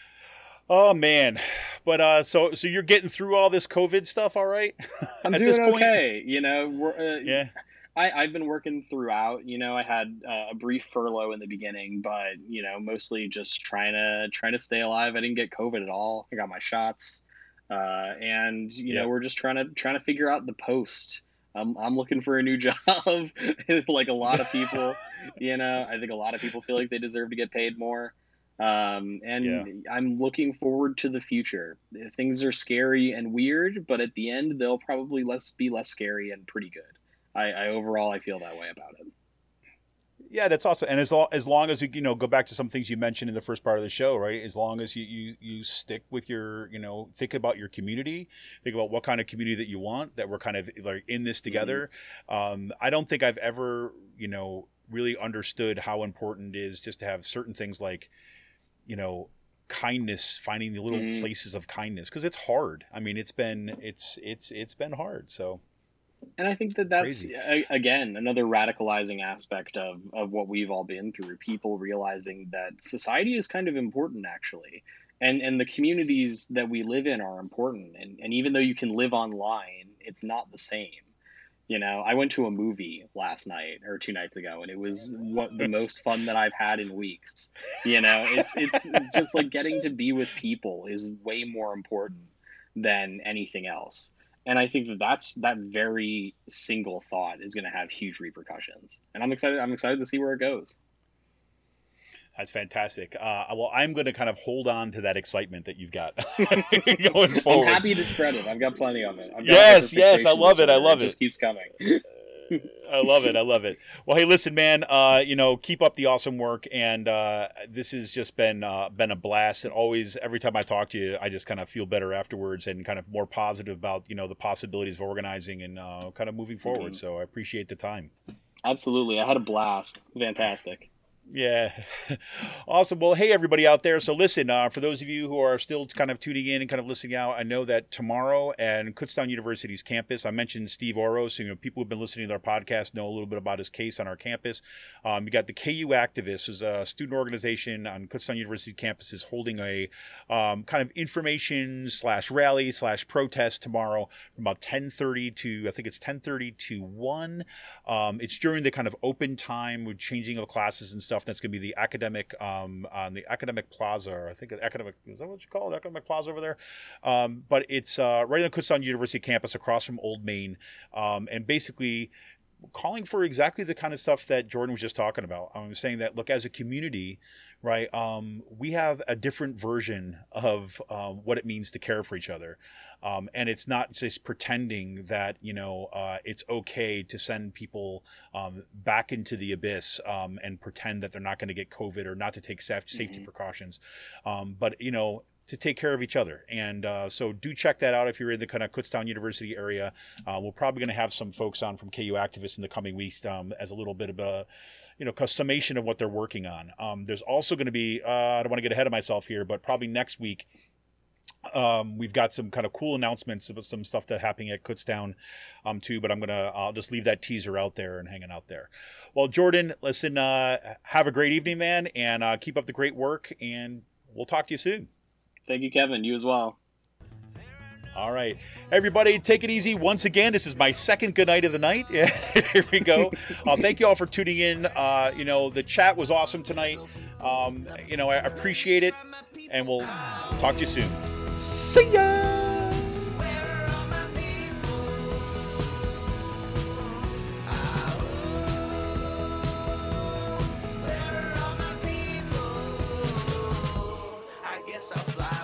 Oh man, but uh, so so you're getting through all this COVID stuff, all right? I'm At doing this point? okay. You know, we're, uh, Yeah. I, I've been working throughout. You know, I had uh, a brief furlough in the beginning, but you know, mostly just trying to trying to stay alive. I didn't get COVID at all. I got my shots, uh, and you Yep. know, we're just trying to trying to figure out the post. I'm I'm looking for a new job, like a lot of people. You know, I think a lot of people feel like they deserve to get paid more. Um, and Yeah. I'm looking forward to the future. Things are scary and weird, but at the end, they'll probably less be less scary and pretty good. I, I overall I feel that way about it. Yeah, that's awesome. And as long as long as you you know go back to some things you mentioned in the first part of the show, right? As long as you you you stick with your you know think about your community, think about what kind of community that you want, that we're kind of like in this together. Um, I don't think I've ever you know really understood how important it is just to have certain things like you know kindness, finding the little Mhm. places of kindness, because it's hard. I mean, it's been it's it's it's been hard. So And I think that that's Crazy. a, again another radicalizing aspect of of what we've all been through. People realizing that society is kind of important, actually, and and the communities that we live in are important. And and even though you can live online, it's not the same. You know, I went to a movie last night or two nights ago, and it was what the most fun that I've had in weeks. You know, it's it's just like getting to be with people is way more important than anything else. And I think that that's that very single thought is going to have huge repercussions. And I'm excited. I'm excited to see where it goes. that's fantastic. Uh, well, I'm going to kind of hold on to that excitement that you've got going forward. I'm happy to spread it. I've got plenty of it. I've got Yes, hyperfixation yes, I love it, I disorder. love It just it. keeps coming. I love it. I love it. Well, hey, listen, man. Uh, you know, keep up the awesome work, and uh, this has just been uh, been a blast. And always, every time I talk to you, I just kind of feel better afterwards, and kind of more positive about you know the possibilities of organizing and uh, kind of moving forward. Mm-hmm. So I appreciate the time. Absolutely, I had a blast. Fantastic. Yeah. Awesome. Well, hey, everybody out there. So listen, uh, for those of you who are still kind of tuning in and kind of listening out, I know that tomorrow at Kutztown University's campus, I mentioned Steve Oros. So, you know, people who've been listening to our podcast know a little bit about his case on our campus. Um, you got the K U Activists, who's a student organization on Kutztown University campus, is holding a um, kind of information slash rally slash protest tomorrow from about ten thirty to, I think it's ten thirty to one. Um, it's during the kind of open time with changing of classes and stuff. That's going to be the academic um, on the academic plaza. I think academic is that what you call it? Academic plaza over there. Um, but it's uh, right on Kutztown University campus, across from Old Main, um, and basically calling for exactly the kind of stuff that Jordan was just talking about. I'm saying that, look, as a community, right, um, we have a different version of um, what it means to care for each other. Um, and it's not just pretending that, you know, uh, it's okay to send people um, back into the abyss um, and pretend that they're not going to get COVID or not to take safety mm-hmm. precautions. Um, but, you know, to take care of each other. And uh, so do check that out if you're in the kind of Kutztown University area. Uh, we're probably going to have some folks on from K U Activists in the coming weeks um, as a little bit of a, you know, summation of what they're working on. Um, there's also going to be, uh, I don't want to get ahead of myself here, but probably next week, um, we've got some kind of cool announcements about some stuff that's happening at Kutztown um, too, but I'm going to, I'll just leave that teaser out there and hanging out there. Well, Jordan, listen, uh, have a great evening, man, and uh, keep up the great work, and we'll talk to you soon. Thank you, Kevin. You as well. All right. Everybody, take it easy. Once again, this is my second good night of the night. Yeah, here we go. Uh, thank you all for tuning in. Uh, you know, the chat was awesome tonight. Um, you know, I appreciate it. And we'll talk to you soon. See ya! I guess I'll fly.